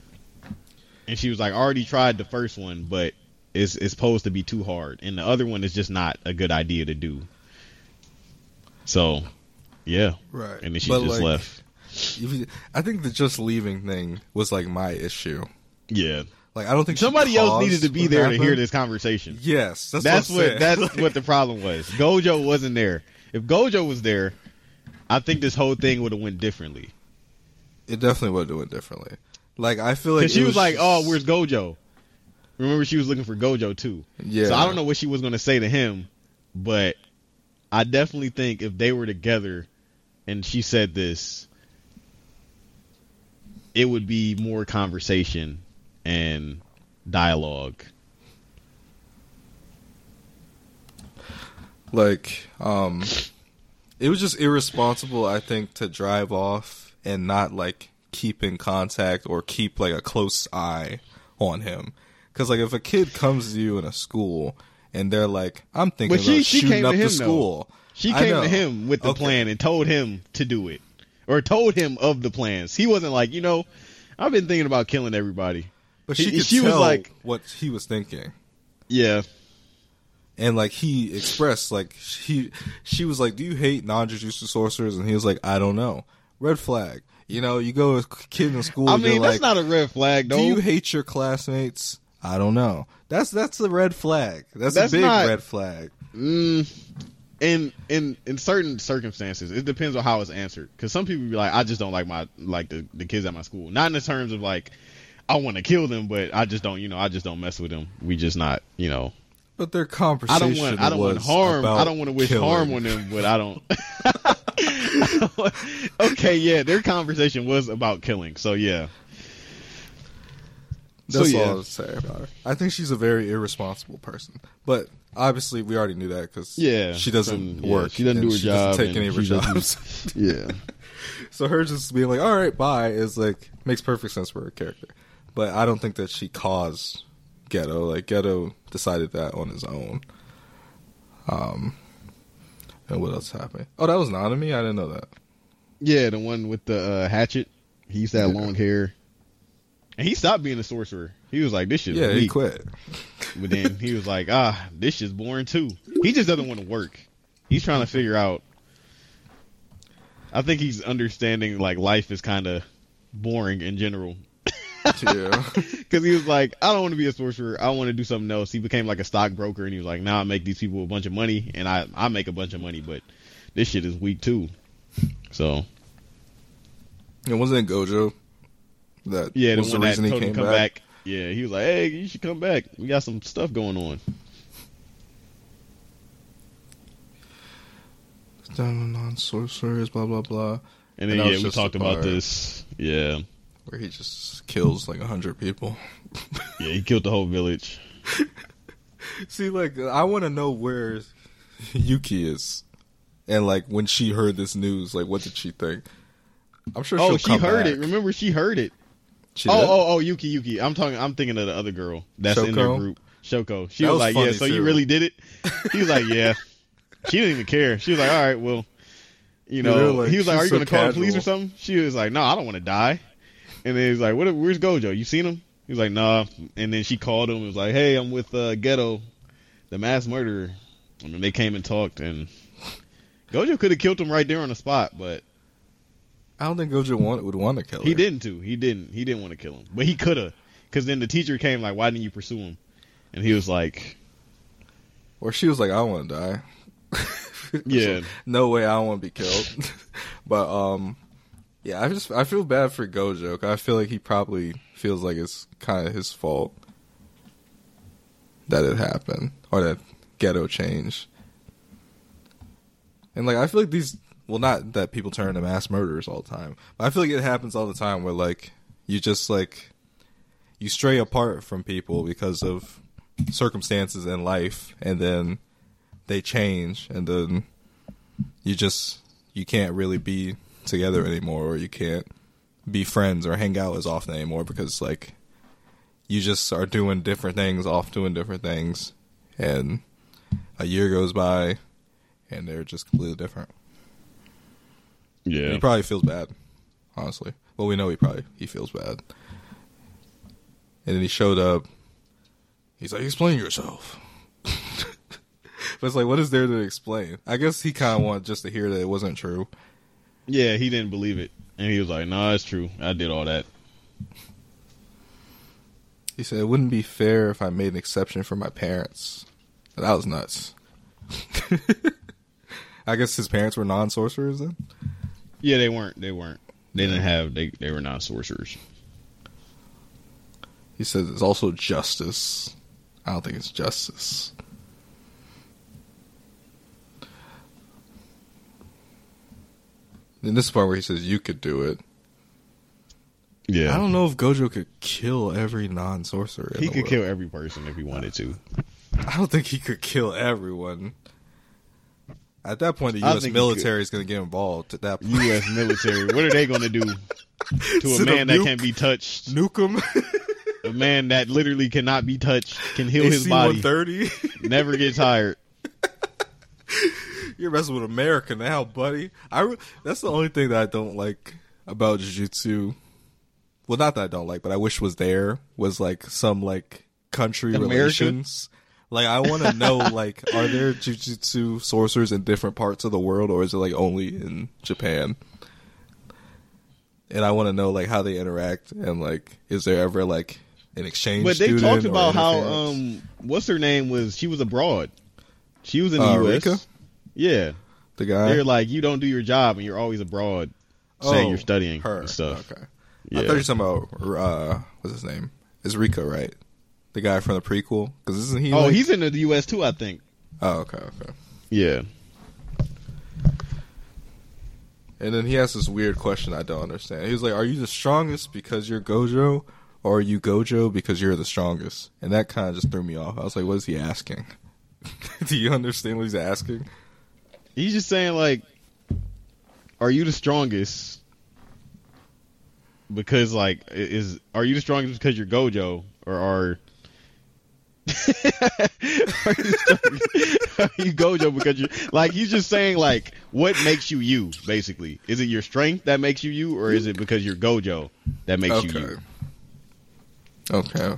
[SPEAKER 2] And she was like, I already tried the first one, but it's supposed to be too hard. And the other one is just not a good idea to do. So, yeah.
[SPEAKER 1] Right.
[SPEAKER 2] And then she just left.
[SPEAKER 1] I think the just leaving thing was, like, my issue.
[SPEAKER 2] Yeah.
[SPEAKER 1] Like, I don't think
[SPEAKER 2] somebody else needed to be there to hear this conversation.
[SPEAKER 1] Yes,
[SPEAKER 2] that's what the problem was. Gojo wasn't there. If Gojo was there, I think this whole thing would have went differently.
[SPEAKER 1] It definitely would have went differently. Like, I feel like
[SPEAKER 2] she was like, "Oh, where's Gojo?" Remember, she was looking for Gojo too.
[SPEAKER 1] Yeah.
[SPEAKER 2] So I don't know what she was going to say to him, but I definitely think if they were together and she said this, it would be more conversation and dialogue.
[SPEAKER 1] Like, it was just irresponsible, I think, to drive off and not, like, keep in contact or keep, like, a close eye on him. Because, like, if a kid comes to you in a school and they're like, I'm thinking about shooting up the school.
[SPEAKER 2] Though. She came to him with the plan and told him to do it. Or told him of the plans. He wasn't like, I've been thinking about killing everybody.
[SPEAKER 1] But she was like what he was thinking.
[SPEAKER 2] Yeah.
[SPEAKER 1] And, like, he expressed, like, she was like, do you hate non-jujutsu sorcerers? And he was like, I don't know. Red flag. You go with a kid in school.
[SPEAKER 2] I mean, that's not a red flag, though.
[SPEAKER 1] Do you hate your classmates? I don't know. That's a red flag. That's a big red flag.
[SPEAKER 2] In certain circumstances, it depends on how it's answered. Because some people be like, I just don't like the kids at my school. Not in the terms of, like, I want to kill them, but I just don't, I just don't mess with them. We just not,
[SPEAKER 1] But their conversation
[SPEAKER 2] I don't want harm. I don't want to wish harm on them, but I don't. Okay, yeah, their conversation was about killing. So yeah,
[SPEAKER 1] that's all I was saying about her. I think she's a very irresponsible person, but obviously we already knew that because she doesn't work.
[SPEAKER 2] She doesn't do her job.
[SPEAKER 1] Doesn't take any of her jobs.
[SPEAKER 2] Yeah.
[SPEAKER 1] So her just being like, "All right, bye," is like makes perfect sense for her character. But I don't think that she caused Geto. Like, Geto decided that on his own. And what else happened? Oh, that was Nanami? I didn't know that.
[SPEAKER 2] Yeah, the one with the hatchet. He used to have long hair. And he stopped being a sorcerer. He was like, this shit's weak.
[SPEAKER 1] He quit.
[SPEAKER 2] But then he was like, this shit's boring too. He just doesn't want to work. He's trying to figure out. I think he's understanding, like, life is kind of boring in general.
[SPEAKER 1] Yeah.
[SPEAKER 2] Because he was like, I don't want to be a sorcerer. I want to do something else. He became like a stockbroker, and he was like, now I make these people a bunch of money, and I make a bunch of money, but this shit is weak too. So.
[SPEAKER 1] It wasn't Gojo. The
[SPEAKER 2] one
[SPEAKER 1] reason
[SPEAKER 2] that
[SPEAKER 1] he
[SPEAKER 2] told him
[SPEAKER 1] came
[SPEAKER 2] to come
[SPEAKER 1] back.
[SPEAKER 2] Yeah, he was like, hey, you should come back. We got some stuff going on.
[SPEAKER 1] Non-sorcerers, blah, blah, blah.
[SPEAKER 2] And then, we talked about this. Yeah.
[SPEAKER 1] Where he just kills like 100 people.
[SPEAKER 2] Yeah, he killed the whole village.
[SPEAKER 1] See, like, I want to know where Yuki is. And, like, when she heard this news, like, what did she think? I'm sure she'll come
[SPEAKER 2] heard
[SPEAKER 1] back.
[SPEAKER 2] it. Remember, she heard it. Yuki. I'm thinking of the other girl that's in their group. Shoko. She was like, yeah, so you really did it? He was like, yeah. She didn't even care. She was like, all right, well, you know. Like, he was like, are you going to call the police or something? She was like, no, I don't want to die. And then he was like, where's Gojo? You seen him? He was like, nah. And then she called him and was like, hey, I'm with Geto, the mass murderer. I mean, they came and talked, and Gojo could have killed him right there on the spot, but
[SPEAKER 1] I don't think Gojo would want to kill her.
[SPEAKER 2] He didn't want to kill him, but he could have, because then the teacher came like, why didn't you pursue him? And he was like,
[SPEAKER 1] or she was like, I want to die.
[SPEAKER 2] Yeah.
[SPEAKER 1] So, no way, I don't want to be killed. But yeah, I feel bad for Gojo. I feel like he probably feels like it's kind of his fault that it happened, or that Geto changed. And like, I feel like well, not that people turn into mass murderers all the time, but I feel like it happens all the time where like you just like you stray apart from people because of circumstances in life, and then they change, and then you can't really be together anymore, or you can't be friends or hang out as often anymore because like you just are doing different things, and a year goes by and they're just completely different.
[SPEAKER 2] Yeah.
[SPEAKER 1] And he probably feels bad, honestly. Well, we know he feels bad. And then he showed up. He's like, explain yourself. But it's like, what is there to explain? I guess he kind of wanted just to hear that it wasn't true.
[SPEAKER 2] Yeah, he didn't believe it. And he was like, nah, it's true. I did all that.
[SPEAKER 1] He said, it wouldn't be fair if I made an exception for my parents. And that was nuts. I guess his parents were non-sorcerers then?
[SPEAKER 2] Yeah, they weren't. They didn't have, they were non-sorcerers.
[SPEAKER 1] He says it's also justice. I don't think it's justice. In this part where he says you could do it.
[SPEAKER 2] Yeah.
[SPEAKER 1] I don't know if Gojo could kill every non-sorcerer in the world.
[SPEAKER 2] He could kill every person if he wanted to.
[SPEAKER 1] I don't think he could kill everyone. At that point, the U.S. military is going to get involved. At that point.
[SPEAKER 2] U.S. military. What are they going to do to a man that can't be touched?
[SPEAKER 1] Nuke him.
[SPEAKER 2] A man that literally cannot be touched, can heal his body.
[SPEAKER 1] AC-130.
[SPEAKER 2] Never get tired.
[SPEAKER 1] You're messing with America now, buddy. That's the only thing that I don't like about Jujutsu. Well, not that I don't like, but I wish was there. Was like some like country
[SPEAKER 2] America?
[SPEAKER 1] Relations. Like, I want to know, like, are there Jujutsu sorcerers in different parts of the world, or is it, like, only in Japan? And I want to know, like, how they interact, and, like, is there ever, like, an exchange
[SPEAKER 2] But they
[SPEAKER 1] student
[SPEAKER 2] talked about how,
[SPEAKER 1] interference?
[SPEAKER 2] what's her name she was abroad. She was in the U.S.
[SPEAKER 1] Rika?
[SPEAKER 2] Yeah.
[SPEAKER 1] The guy?
[SPEAKER 2] They're like, you don't do your job, and you're always abroad, saying you're studying
[SPEAKER 1] her.
[SPEAKER 2] and stuff.
[SPEAKER 1] Okay.
[SPEAKER 2] Yeah.
[SPEAKER 1] I thought you were talking about, what's his name? It's Rika, right? The guy from the prequel? Because isn't he?
[SPEAKER 2] Oh, he's in the U.S. too, I think.
[SPEAKER 1] Oh, okay.
[SPEAKER 2] Yeah.
[SPEAKER 1] And then he asked this weird question I don't understand. He was like, are you the strongest because you're Gojo, or are you Gojo because you're the strongest? And that kind of just threw me off. I was like, what is he asking? Do you understand what he's asking?
[SPEAKER 2] He's just saying, like, are you the strongest because, like, are you the strongest because you're Gojo, or are you Gojo because you're like, he's just saying, like, what makes you basically? Is it your strength that makes you, or is it because you're Gojo that makes you?
[SPEAKER 1] Okay.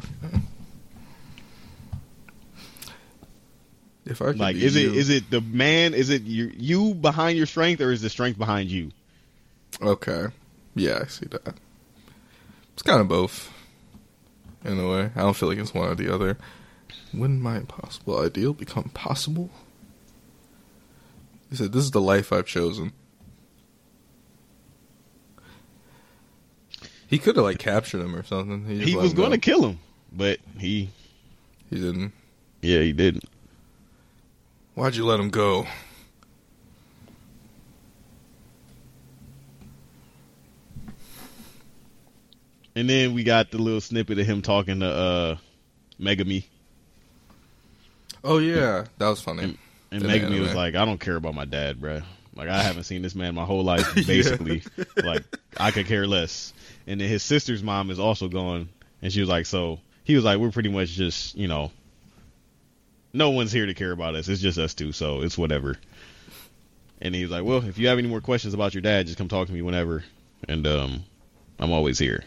[SPEAKER 1] If I could
[SPEAKER 2] like,
[SPEAKER 1] be
[SPEAKER 2] is it the man? Is it you behind your strength, or is the strength behind you?
[SPEAKER 1] Okay. Yeah, I see that. It's kind of both. in a way. I don't feel like it's one or the other. When my impossible ideal become possible? He said, "This is the life I've chosen." He could have like captured him or something.
[SPEAKER 2] He was going to kill him, but he
[SPEAKER 1] didn't.
[SPEAKER 2] Yeah, he didn't.
[SPEAKER 1] Why'd you let him go?
[SPEAKER 2] And then we got the little snippet of him talking to Megami.
[SPEAKER 1] Oh yeah, that was funny.
[SPEAKER 2] And Megami was like, "I don't care about my dad, bro. Like, I haven't seen this man my whole life, basically. Like, I could care less." And then his sister's mom is also gone, and she was like, so he was like, "We're pretty much just, you know, no one's here to care about us. It's just us two, so it's whatever." And he was like, "Well, if you have any more questions about your dad, just come talk to me whenever, and I'm always here."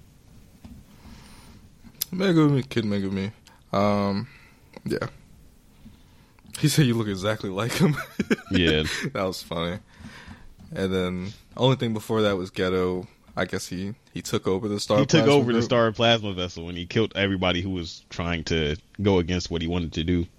[SPEAKER 1] Kid Megami. Yeah. He said you look exactly like him.
[SPEAKER 2] Yeah.
[SPEAKER 1] That was funny. And then, only thing before that was Ghetto. I guess he took over the Star Plasma.
[SPEAKER 2] He took over the Star Plasma vessel, and he killed everybody who was trying to go against what he wanted to do.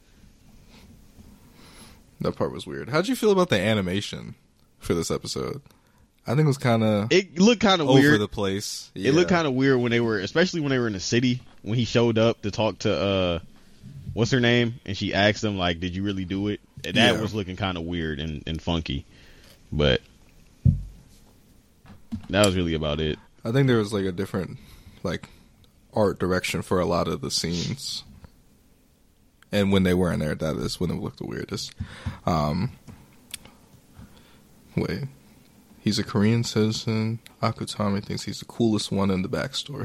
[SPEAKER 1] That part was weird. How'd you feel about the animation for this episode? I think it was kind of...
[SPEAKER 2] It looked kind of weird.
[SPEAKER 1] Over the place. Yeah.
[SPEAKER 2] It looked kind of weird when they were... Especially when they were in the city. When he showed up to talk to... what's her name? And she asked him, like, "Did you really do it?" And that was looking kind of weird and funky. But... that was really about it.
[SPEAKER 1] I think there was, like, a different, like, art direction for a lot of the scenes. And when they were in there, that is when it looked the weirdest. Wait. He's a Korean citizen. Akutami thinks he's the coolest one in the backstory.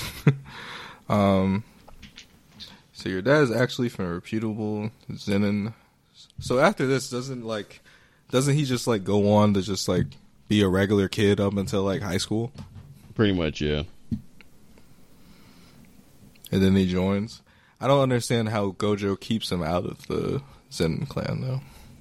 [SPEAKER 1] So your dad is actually from a reputable Zenin. So after this, doesn't he just, like, go on to just, like, be a regular kid up until, like, high school?
[SPEAKER 2] Pretty much, yeah.
[SPEAKER 1] And then he joins. I don't understand how Gojo keeps him out of the Zenin clan, though.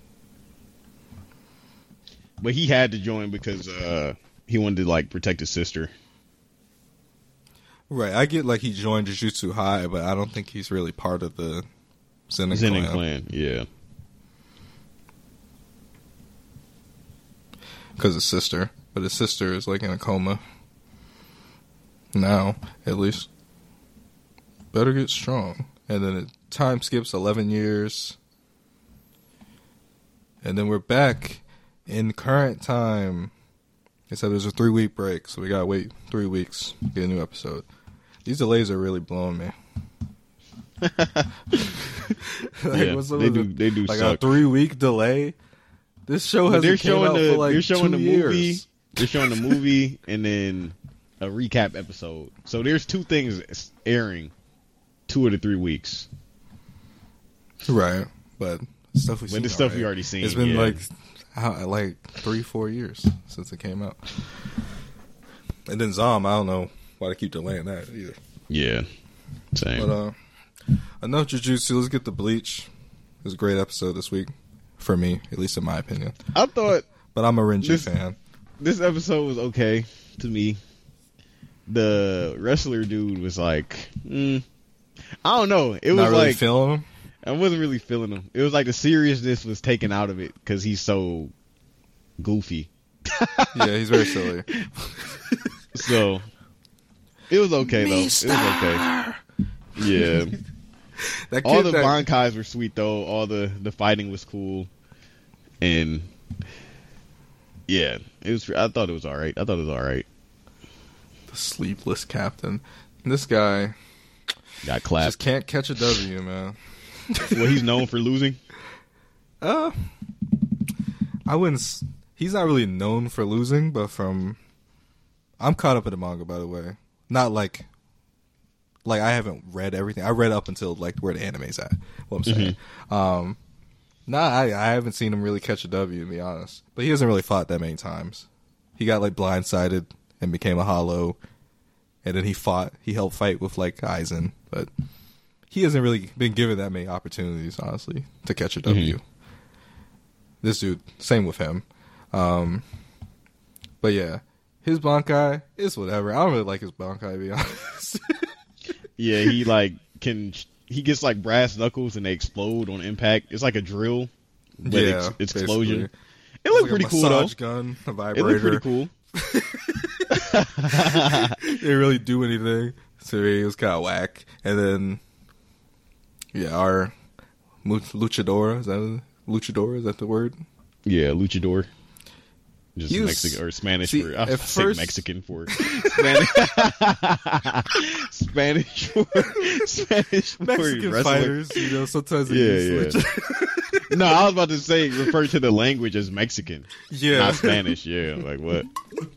[SPEAKER 2] But he had to join because he wanted to, like, protect his sister.
[SPEAKER 1] Right, I get, like, he joined Jujutsu High, but I don't think he's really part of the Zenin clan.
[SPEAKER 2] Yeah.
[SPEAKER 1] Because his sister. But his sister is, like, in a coma. Now, at least. Better get strong. And then it time skips 11 years. And then we're back in current time. It said there's a 3-week break, so we gotta wait 3 weeks to get a new episode. These delays are really blowing me.
[SPEAKER 2] They do
[SPEAKER 1] like
[SPEAKER 2] suck.
[SPEAKER 1] A 3-week delay. This show hasn't came out for like 2 years.
[SPEAKER 2] They're showing the movie and then a recap episode. So there's 2 things airing 2 of the 3 weeks.
[SPEAKER 1] Right, but stuff we've seen.
[SPEAKER 2] But the stuff we already seen.
[SPEAKER 1] It's been like 3-4 years since it came out. And then Zom, I don't know why they keep delaying that either.
[SPEAKER 2] Yeah, same.
[SPEAKER 1] But enough Jujutsu. Let's get to Bleach. It was a great episode this week. For me, at least in my opinion.
[SPEAKER 2] I thought...
[SPEAKER 1] But I'm a Renji fan.
[SPEAKER 2] This episode was okay to me. The wrestler dude was like... I don't know. It was
[SPEAKER 1] not really
[SPEAKER 2] like...
[SPEAKER 1] feeling him?
[SPEAKER 2] I wasn't really feeling him. It was like the seriousness was taken out of it because he's so goofy.
[SPEAKER 1] Yeah, he's very silly.
[SPEAKER 2] So, it was okay, though. It was okay. Yeah. All the bankais were sweet, though. All the fighting was cool. And, yeah, it was. I thought it was all right.
[SPEAKER 1] The sleepless captain. This guy
[SPEAKER 2] got clapped.
[SPEAKER 1] Just can't catch a W, man.
[SPEAKER 2] Well, he's known for losing?
[SPEAKER 1] I wouldn't... He's not really known for losing, but from... I'm caught up in the manga, by the way. Not like I haven't read everything. I read up until like where the anime's at. What I'm saying. Mm-hmm. I haven't seen him really catch a W, to be honest. But he hasn't really fought that many times. He got like blindsided and became a hollow, and then he helped fight with like Aizen, but he hasn't really been given that many opportunities, honestly, to catch a W. Mm-hmm. This dude, same with him. But yeah, his Bankai is whatever. I don't really like his Bankai, to be honest.
[SPEAKER 2] Yeah, he like he gets like brass knuckles and they explode on impact. It's like a drill, but it's explosion. It looked pretty cool though.
[SPEAKER 1] Gun, a vibrator.
[SPEAKER 2] It looked pretty cool.
[SPEAKER 1] They didn't really do anything, so it was kind of whack. And then, our luchador is that the word?
[SPEAKER 2] Yeah, luchador. Just Mexican or Spanish for I say Mexican for Spanish. Spanish for
[SPEAKER 1] Mexican
[SPEAKER 2] wrestling.
[SPEAKER 1] Fighters. Sometimes they switch.
[SPEAKER 2] No, I was about to say refer to the language as Mexican.
[SPEAKER 1] Yeah,
[SPEAKER 2] not Spanish. Yeah, like what?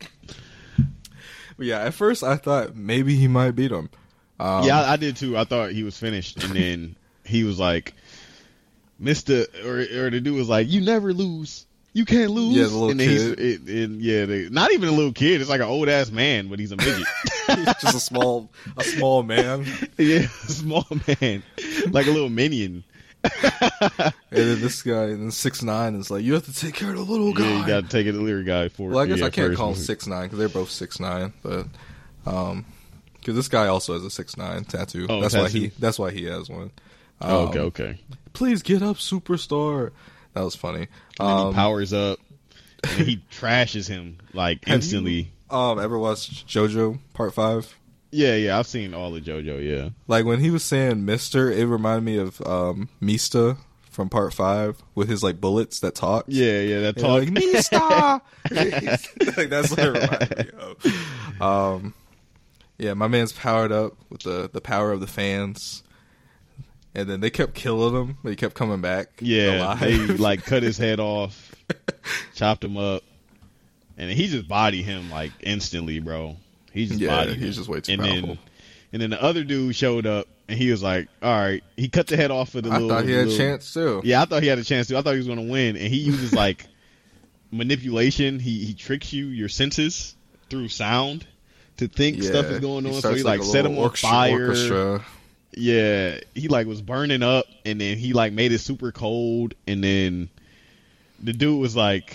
[SPEAKER 1] Yeah, at first I thought maybe he might beat him.
[SPEAKER 2] I did too. I thought he was finished, and then he was like, "Mister," or the dude was like, "You never lose. You can't lose."
[SPEAKER 1] Yeah, the little kid.
[SPEAKER 2] Not even a little kid. It's like an old ass man, but he's a midget.
[SPEAKER 1] He's just a small man.
[SPEAKER 2] Yeah, a small man, like a little minion.
[SPEAKER 1] And then this guy, and then 6ix9ine is like, you have to take care of the little guy.
[SPEAKER 2] Yeah, you got to take it the little guy for.
[SPEAKER 1] Well, I guess I can't call him 6ix9ine because they're both 6ix9ine, but because this guy also has a 6ix9ine tattoo.
[SPEAKER 2] Oh,
[SPEAKER 1] that's why he has one.
[SPEAKER 2] Okay.
[SPEAKER 1] Please get up, superstar. That was funny.
[SPEAKER 2] And then he powers up, and he trashes him like instantly.
[SPEAKER 1] Have you, ever watched JoJo Part 5?
[SPEAKER 2] Yeah, I've seen all of JoJo. Yeah,
[SPEAKER 1] like when he was saying "Mister," it reminded me of Mista from Part 5 with his like bullets that talk.
[SPEAKER 2] Yeah, that talk.
[SPEAKER 1] Like Mista. Like that's what it reminded me of. Yeah, my man's powered up with the power of the fans. And then they kept killing him, but he kept coming back.
[SPEAKER 2] Yeah, they like cut his head off, chopped him up, and he just bodied him like instantly, bro. He just bodied him.
[SPEAKER 1] He's just way too powerful.
[SPEAKER 2] And then the other dude showed up, and he was like, "All right." He cut the head off of the little.
[SPEAKER 1] I thought he had a chance too.
[SPEAKER 2] Yeah, I thought he had a chance too. I thought he was going to win, and he uses like manipulation. He tricks your senses through sound to think stuff is going on. So he like set him on fire.
[SPEAKER 1] Orchestra.
[SPEAKER 2] Yeah, he like was burning up, and then he like made it super cold, and then the dude was like,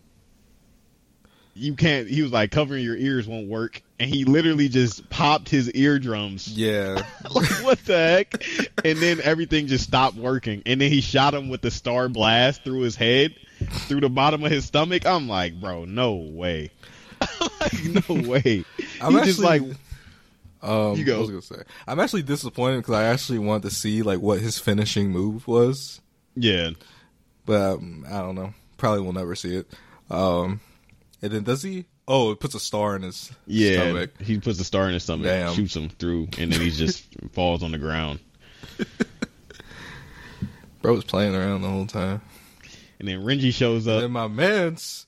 [SPEAKER 2] "You can't." He was like, "Covering your ears won't work," and he literally just popped his eardrums.
[SPEAKER 1] Yeah,
[SPEAKER 2] like what the heck? And then everything just stopped working, and then he shot him with the star blast through his head, through the bottom of his stomach. I'm like, bro, no way, like, no way.
[SPEAKER 1] I'm actually,
[SPEAKER 2] just like.
[SPEAKER 1] You go. I was gonna say, I'm actually disappointed because I actually wanted to see like what his finishing move was.
[SPEAKER 2] Yeah,
[SPEAKER 1] but I don't know. Probably will never see it. And then does he? Oh, it puts a star in his stomach.
[SPEAKER 2] He puts a star in his stomach, shoots him through, and then he just falls on the ground.
[SPEAKER 1] Bro was playing around the whole time.
[SPEAKER 2] And then Renji shows up.
[SPEAKER 1] And my man's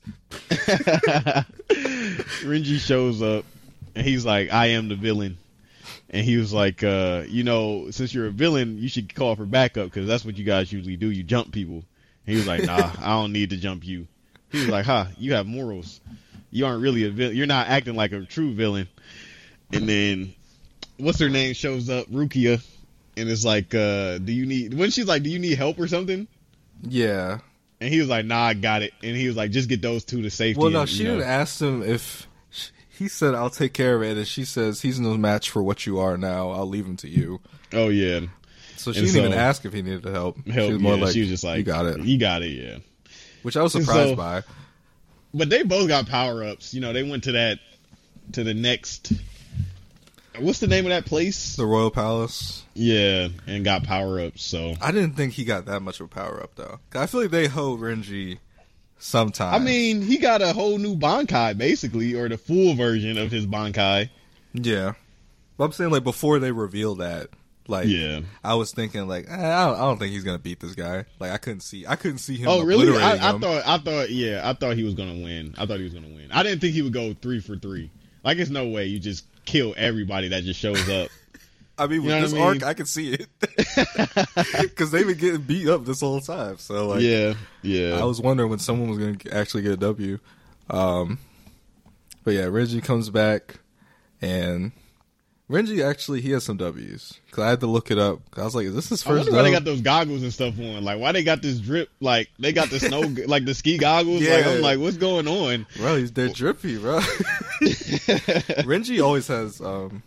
[SPEAKER 2] Renji shows up, and he's like, "I am the villain." And he was like, since you're a villain, you should call for backup because that's what you guys usually do. You jump people. And he was like, "Nah, I don't need to jump you." He was like, you have morals. You aren't really a villain. You're not acting like a true villain. And then, what's her name shows up, Rukia, and it's like, when she's like, "Do you need help or something?"
[SPEAKER 1] Yeah.
[SPEAKER 2] And he was like, "Nah, I got it." And he was like, "Just get those two to safety."
[SPEAKER 1] Well, no, she didn't ask him if... He said, "I'll take care of it," and she says, "He's no match for what you are now. I'll leave him to you."
[SPEAKER 2] Oh, yeah.
[SPEAKER 1] So she didn't even ask if he needed help. She was more like, she was just like, "You got it.
[SPEAKER 2] You got it, yeah."
[SPEAKER 1] Which I was surprised by.
[SPEAKER 2] But they both got power-ups. They went to the next... What's the name of that place?
[SPEAKER 1] The Royal Palace.
[SPEAKER 2] Yeah, and got power-ups, so...
[SPEAKER 1] I didn't think he got that much of a power-up, though. I feel like they hold Renji... Sometimes.
[SPEAKER 2] I mean, he got a whole new Bankai, basically, or the full version of his Bankai.
[SPEAKER 1] Yeah. But I'm saying, like, before they revealed that, like, I was thinking, like, I don't think he's going to beat this guy. Like, I couldn't see him.
[SPEAKER 2] Oh, really? I
[SPEAKER 1] him.
[SPEAKER 2] thought he was going to win. I didn't think he would go 3 for 3. Like, there's no way you just kill everybody that just shows up.
[SPEAKER 1] I mean, with this arc, I can see it. Because they've been getting beat up this whole time. So, like,
[SPEAKER 2] yeah.
[SPEAKER 1] I was wondering when someone was going to actually get a W. But yeah, Renji comes back, and Renji actually, he has some W's. Because I had to look it up. I was like, is this his first
[SPEAKER 2] I wonder why they got those goggles and stuff on. Like, why they got this drip? Like, they got the snow, like the ski goggles. Yeah. Like, I'm like, what's going on?
[SPEAKER 1] Bro, they're drippy, bro. Renji always has...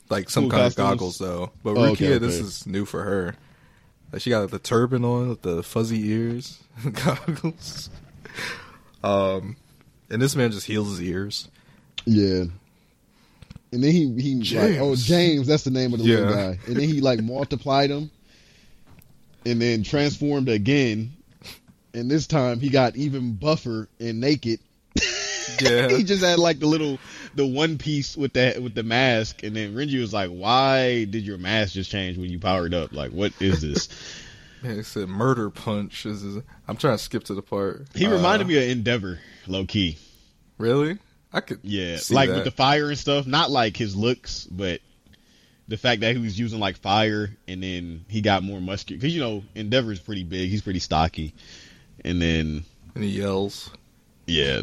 [SPEAKER 1] like some
[SPEAKER 2] Cool
[SPEAKER 1] kind
[SPEAKER 2] costumes?
[SPEAKER 1] of goggles though. But
[SPEAKER 2] Oh,
[SPEAKER 1] Rukia,
[SPEAKER 2] okay.
[SPEAKER 1] this is new for her. Like she got like, the turban on with the fuzzy ears, goggles. And this man just heals his ears.
[SPEAKER 2] Yeah. And then he like, oh, James, that's the name of the little
[SPEAKER 1] Yeah.
[SPEAKER 2] guy. And then he like multiplied him and then transformed again. And this time he got even buffer and naked.
[SPEAKER 1] Yeah.
[SPEAKER 2] He just had like the one piece with the mask. And then Renji was like, why did your mask just change when you powered up? Like, what is this?
[SPEAKER 1] Man, it said murder punch. I'm trying to skip to the part.
[SPEAKER 2] He reminded me of Endeavor, low key.
[SPEAKER 1] Really? I could.
[SPEAKER 2] Yeah,
[SPEAKER 1] see
[SPEAKER 2] like
[SPEAKER 1] that.
[SPEAKER 2] with the fire and stuff. Not like his looks, but the fact that he was using like fire, and then he got more muscular. Because Endeavor's pretty big. He's pretty stocky, and then
[SPEAKER 1] And he yells.
[SPEAKER 2] yeah,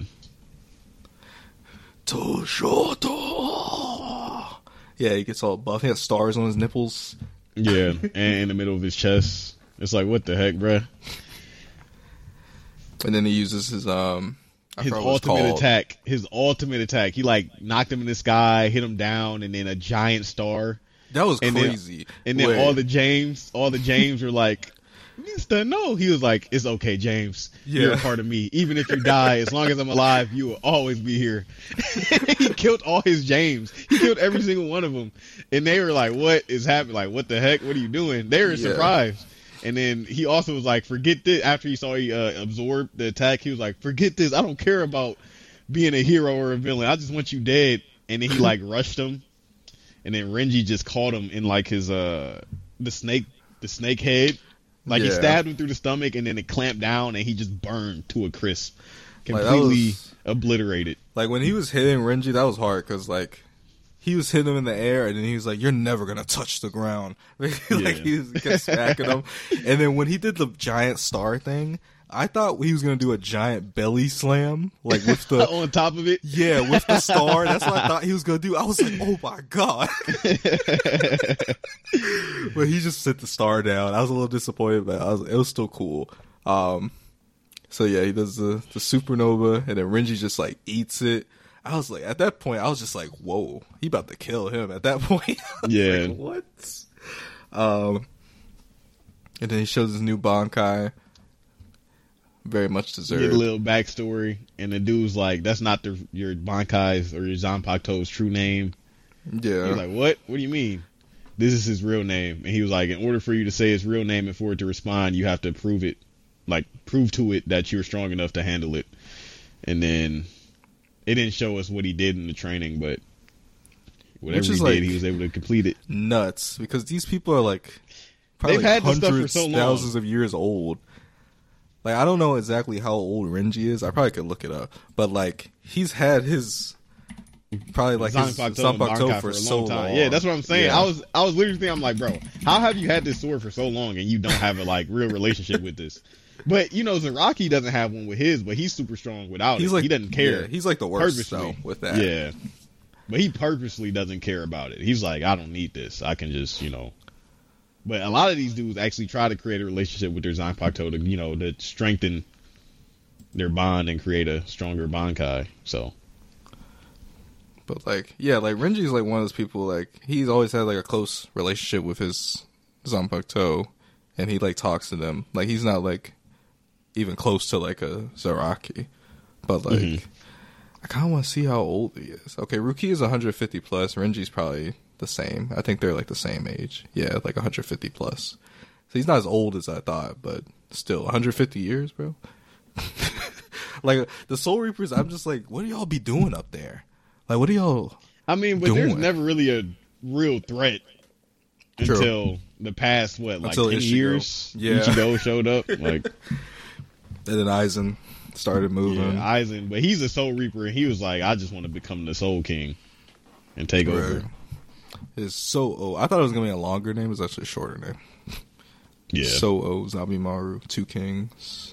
[SPEAKER 1] Toshoto. Yeah, he gets all buff. He has stars on his nipples.
[SPEAKER 2] yeah, and in the middle of his chest. It's like, what the heck, bruh?
[SPEAKER 1] And then he uses his
[SPEAKER 2] His ultimate attack. He like knocked him in the sky, hit him down, and then a giant star.
[SPEAKER 1] That was
[SPEAKER 2] And
[SPEAKER 1] crazy.
[SPEAKER 2] And then all the James were like, Mister, no. He was like, it's okay, James. You're a part of me. Even if you die, as long as I'm alive, you will always be here. He killed all his James. He killed every single one of them. And they were like, what is happening? Like, what the heck? What are you doing? They were surprised. And then he also was like, forget this. After he saw he absorbed the attack, he was like, forget this. I don't care about being a hero or a villain. I just want you dead. And then he like rushed him. And then Renji just caught him in like his the snake head. Like he stabbed him through the stomach, and then it clamped down, and he just burned to a crisp, completely obliterated.
[SPEAKER 1] Like when he was hitting Renji, that was hard because like he was hitting him in the air, and then he was like, "You're never gonna touch the ground." Like he kept smacking him, and then when he did the giant star thing, I thought he was gonna do a giant belly slam, like with the
[SPEAKER 2] on top of it.
[SPEAKER 1] Yeah, with the star. That's what I thought he was gonna do. I was like, "Oh my god!" But he just set the star down. I was a little disappointed, but it was still cool. So yeah, he does the supernova, and then Renji just like eats it. I was like, at that point, I was just like, "Whoa, he about to kill him!" At that point,
[SPEAKER 2] Yeah.
[SPEAKER 1] like, what? And then he shows his new Bankai. Very much deserved.
[SPEAKER 2] Get a little backstory, and the dude's like, "That's not your Bankai's or your Zanpakuto's true name."
[SPEAKER 1] Yeah.
[SPEAKER 2] He's like, "What? What do you mean? This is his real name." And he was like, "In order for you to say his real name and for it to respond, you have to prove to it that you're strong enough to handle it." And then it didn't show us what he did in the training, but whatever he did, he was able to complete it.
[SPEAKER 1] Nuts, because these people are like probably
[SPEAKER 2] They've had this stuff for
[SPEAKER 1] hundreds,
[SPEAKER 2] so long.
[SPEAKER 1] thousands of years old. Like, I don't know exactly how old Renji is. I probably could look it up. But, like, he's had his probably like his Zanpakuto for so long.
[SPEAKER 2] Yeah, that's what I'm saying.
[SPEAKER 1] Yeah.
[SPEAKER 2] I was literally thinking, I'm like, bro, how have you had this sword for so long and you don't have a like real relationship with this? But Zaraki doesn't have one with his, but he's super strong without it.
[SPEAKER 1] Like,
[SPEAKER 2] he doesn't care.
[SPEAKER 1] Yeah, he's like the worst
[SPEAKER 2] purposely.
[SPEAKER 1] though with that.
[SPEAKER 2] Yeah, but he purposely doesn't care about it. He's like, I don't need this. I can just But a lot of these dudes actually try to create a relationship with their Zanpakuto to to strengthen their bond and create a stronger Bankai. So.
[SPEAKER 1] But like Renji's like one of those people, like he's always had like a close relationship with his Zanpakuto, and he like talks to them. Like he's not like even close to like a Zaraki, but like I kind of want to see how old he is. Okay, Ruki is 150 plus. Renji's probably the same. I think they're like the same age. Yeah, like 150 plus. So he's not as old as I thought, but still 150 years, bro. Like the Soul Reapers, I'm just like, what do y'all be doing up there? Like, what are y'all?
[SPEAKER 2] I mean, but there's never really a real threat until the past,
[SPEAKER 1] until
[SPEAKER 2] 10
[SPEAKER 1] Ichigo.
[SPEAKER 2] years?
[SPEAKER 1] Yeah.
[SPEAKER 2] Ichigo showed up. Like,
[SPEAKER 1] and then Aizen started moving.
[SPEAKER 2] Yeah, Aizen. But he's a Soul Reaper, and he was like, I just want to become the Soul King and take over.
[SPEAKER 1] It's So-O. I thought it was going to be a longer name. It's actually a shorter name.
[SPEAKER 2] Yeah.
[SPEAKER 1] So-O, Zabimaru, Two Kings.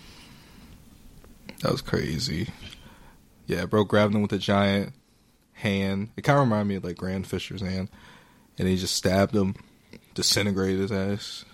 [SPEAKER 1] That was crazy. Yeah, bro grabbed him with a giant hand. It kind of reminded me of like Grand Fisher's hand. And he just stabbed him, disintegrated his ass.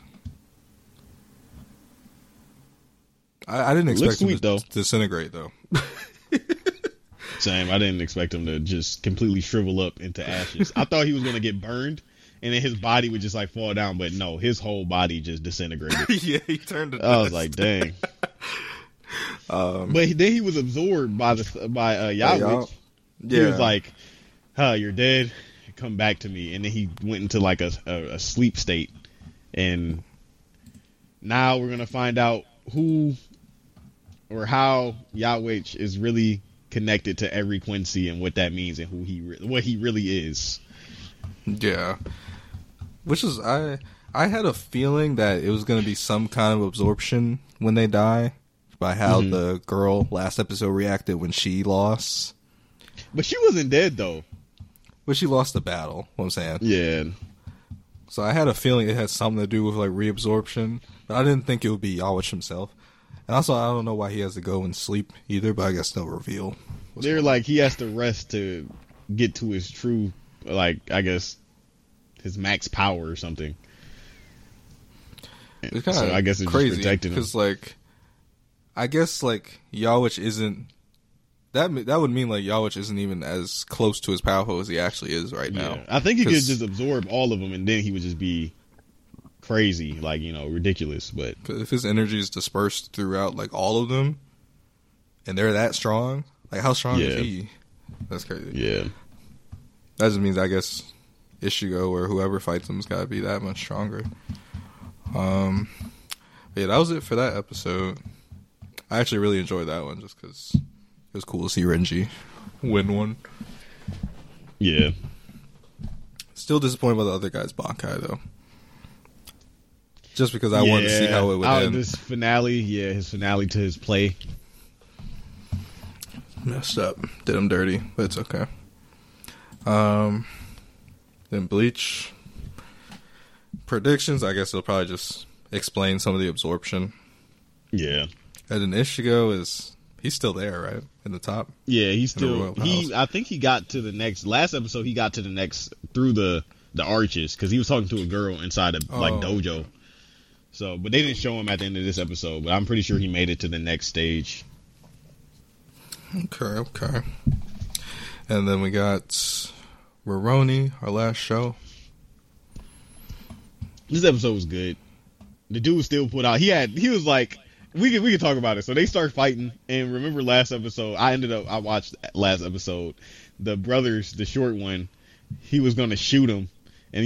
[SPEAKER 1] I didn't expect him to disintegrate though.
[SPEAKER 2] Same. I didn't expect him to just completely shrivel up into ashes. I thought he was gonna get burned, and then his body would just like fall down. But no, his whole body just disintegrated.
[SPEAKER 1] Yeah, he turned to dust.
[SPEAKER 2] I was like, dang. But then he was absorbed by Yawich.
[SPEAKER 1] Yeah.
[SPEAKER 2] He was like, you're dead. Come back to me. And then he went into like a sleep state. And now we're going to find out who or how Yawich is really connected to every Quincy and what that means and what he really is.
[SPEAKER 1] Yeah. Which is, I had a feeling that it was going to be some kind of absorption when they die by how the girl last episode reacted when she lost.
[SPEAKER 2] But she wasn't dead, though.
[SPEAKER 1] But she lost the battle, what I'm saying.
[SPEAKER 2] Yeah.
[SPEAKER 1] So I had a feeling it had something to do with, like, reabsorption. But I didn't think it would be Yawich himself. And also, I don't know why he has to go and sleep either, but I guess they'll reveal.
[SPEAKER 2] They're like, he has to rest to get to his true, like, I guess, his max power or something.
[SPEAKER 1] It's kind of
[SPEAKER 2] so I guess it's
[SPEAKER 1] crazy,
[SPEAKER 2] just protecting him.
[SPEAKER 1] Because, like, I guess, like, Yawich isn't... That would mean, like, Yawich isn't even as close to as powerful as he actually is right now.
[SPEAKER 2] I think he could just absorb all of them, and then he would just be crazy, like, ridiculous. But
[SPEAKER 1] cause if his energy is dispersed throughout, like, all of them, and they're that strong, like, how strong is he? That's crazy.
[SPEAKER 2] Yeah.
[SPEAKER 1] That just means, I guess, Ishigo or whoever fights him's got to be that much stronger. Yeah, that was it for that episode. I actually really enjoyed that one just because it was cool to see Renji win one.
[SPEAKER 2] Yeah.
[SPEAKER 1] Still disappointed by the other guy's Bankai, though. Just because I wanted to see how it would end.
[SPEAKER 2] This finale, his finale to his play.
[SPEAKER 1] Messed up. Did him dirty, but it's okay. Then Bleach. Predictions, I guess it'll probably just explain some of the absorption.
[SPEAKER 2] Yeah.
[SPEAKER 1] And then Ishigo he's still there, right? In the top?
[SPEAKER 2] Yeah, he's still, I think he got to the last episode he got to the next, through the arches, because he was talking to a girl inside a, dojo. So, but they didn't show him at the end of this episode, but I'm pretty sure he made it to the next stage.
[SPEAKER 1] Okay. And then we got Rurouni, our last show.
[SPEAKER 2] This episode was good. The dude still put out, he was like, we can talk about it. So they start fighting, and remember last episode, I watched last episode, the brothers, the short one, he was going to shoot him, and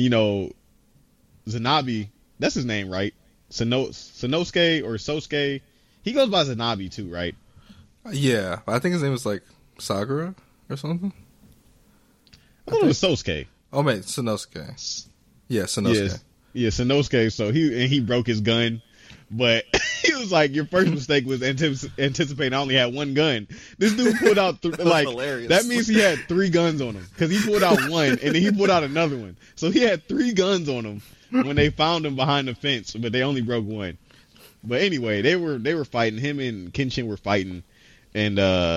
[SPEAKER 2] Zanabi, that's his name, right? Sanosuke or Sosuke, he goes by Zanabi too, right?
[SPEAKER 1] Yeah, I think his name was like Sagura or something.
[SPEAKER 2] I thought it was Sosuke.
[SPEAKER 1] Oh, wait, Sanosuke. Yeah, Sanosuke.
[SPEAKER 2] Yeah, Sanosuke. So he broke his gun, but he was like, your first mistake was anticipating I only had one gun. This dude pulled out
[SPEAKER 1] hilarious.
[SPEAKER 2] That means he had 3 guns on him, because he pulled out one and then he pulled out another one. So he had 3 guns on him when they found him behind the fence, but they only broke one. But anyway, they were fighting. Him and Kenshin were fighting, and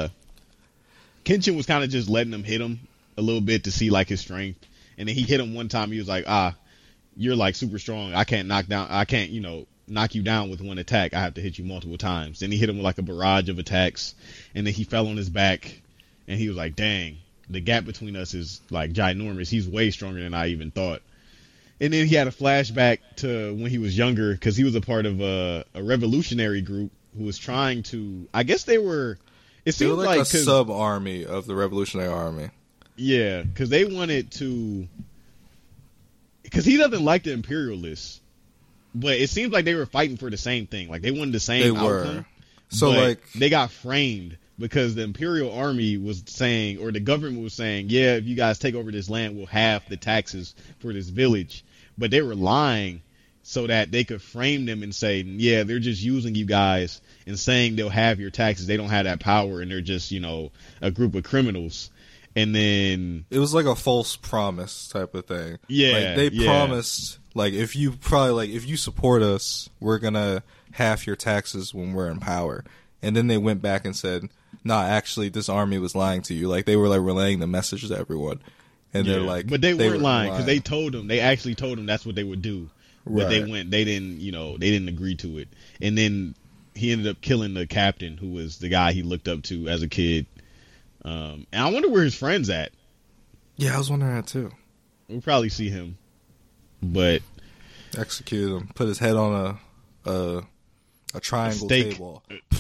[SPEAKER 2] Kenshin was kind of just letting him hit him a little bit to see like his strength. And then he hit him one time. He was like, you're like super strong. I can't knock you down with one attack. I have to hit you multiple times. Then he hit him with like a barrage of attacks, and then he fell on his back, and he was like, dang, the gap between us is like ginormous. He's way stronger than I even thought. And then he had a flashback to when he was younger, because he was a part of a revolutionary group who was trying to, I guess they were
[SPEAKER 1] like a sub-army of the Revolutionary Army.
[SPEAKER 2] Yeah, because they wanted to, because he doesn't like the imperialists, but it seems like they were fighting for the same thing. Like they wanted the same outcome.
[SPEAKER 1] So like
[SPEAKER 2] they got framed because the imperial army was saying, or the government was saying, yeah, if you guys take over this land, we'll halve the taxes for this village. But they were lying so that they could frame them and say, yeah, they're just using you guys and saying they'll have your taxes. They don't have that power, and they're just, a group of criminals. And then
[SPEAKER 1] it was like a false promise type of thing.
[SPEAKER 2] Yeah,
[SPEAKER 1] like they promised, like if you support us, we're gonna half your taxes when we're in power. And then they went back and said, nah, actually, this army was lying to you. Like they were like relaying the message to everyone. And they're like,
[SPEAKER 2] but they weren't lying, because they actually told them that's what they would do. But
[SPEAKER 1] right.
[SPEAKER 2] they didn't agree to it. And then he ended up killing the captain, who was the guy he looked up to as a kid. And I wonder where his friend's at.
[SPEAKER 1] Yeah, I was wondering that too.
[SPEAKER 2] We'll probably see him, but
[SPEAKER 1] execute him. Put his head on a triangle table.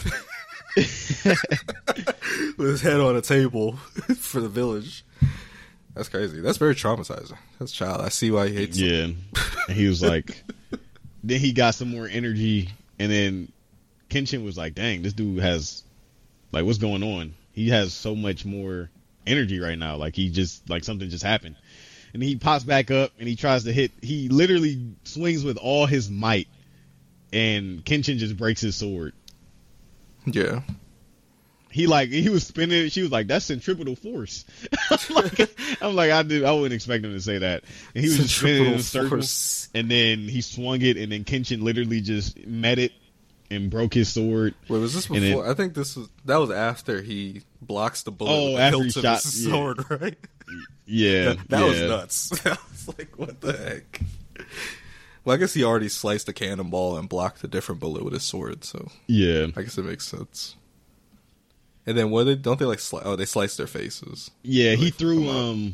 [SPEAKER 1] With his head on a table for the village. That's crazy. That's very traumatizing. That's child. I see why he hates him.
[SPEAKER 2] And he was like, then he got some more energy, and then Kenshin was like, dang, this dude has, like, what's going on? He has so much more energy right now. Like, he just, like, something just happened. And he pops back up, and he tries to hit. He literally swings with all his might, and Kenshin just breaks his sword.
[SPEAKER 1] Yeah.
[SPEAKER 2] He was spinning it. She was like, that's centripetal force. I'm like, I wouldn't expect him to say that. And he was just spinning in a circle, and then he swung it, and then Kenshin literally just met it and broke his sword.
[SPEAKER 1] Wait, was this before? Then, I think that was after he blocks the bullet with the
[SPEAKER 2] after
[SPEAKER 1] hilt
[SPEAKER 2] he
[SPEAKER 1] of
[SPEAKER 2] shot
[SPEAKER 1] his sword, right?
[SPEAKER 2] Yeah.
[SPEAKER 1] That was nuts. That was like, what the heck? Well, I guess he already sliced a cannonball and blocked a different bullet with his sword, so
[SPEAKER 2] yeah,
[SPEAKER 1] I guess it makes sense. And then don't they like they sliced their faces?
[SPEAKER 2] Yeah, he threw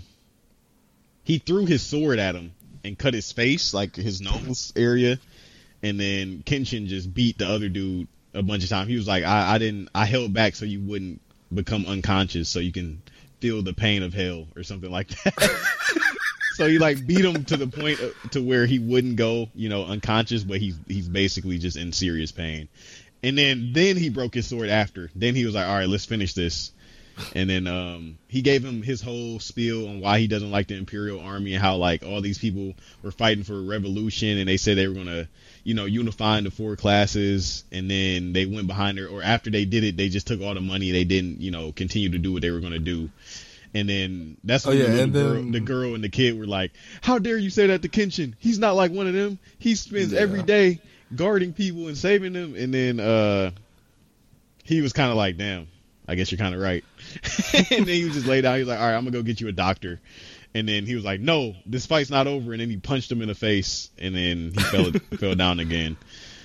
[SPEAKER 2] his sword at him and cut his face, like his nose area, and then Kenshin just beat the other dude a bunch of times. He was like, I held back so you wouldn't become unconscious, so you can feel the pain of hell or something like that. So he like beat him to the point to where he wouldn't go, unconscious, but he's basically just in serious pain. And then he broke his sword after. Then he was like, all right, let's finish this. And then he gave him his whole spiel on why he doesn't like the Imperial Army and how like all these people were fighting for a revolution, and they said they were going to, unify into 4 classes, and then they went behind her, or after they did it, they just took all the money. They didn't, continue to do what they were going to do. And then that's when the girl and the kid were like, how dare you say that to Kenshin? He's not like one of them. He spends every day guarding people and saving them. And then he was kind of like, damn, I guess you're kind of right. And then he was just laid out. He was like, all right, I'm going to go get you a doctor. And then he was like, no, this fight's not over. And then he punched him in the face, and then he fell down again.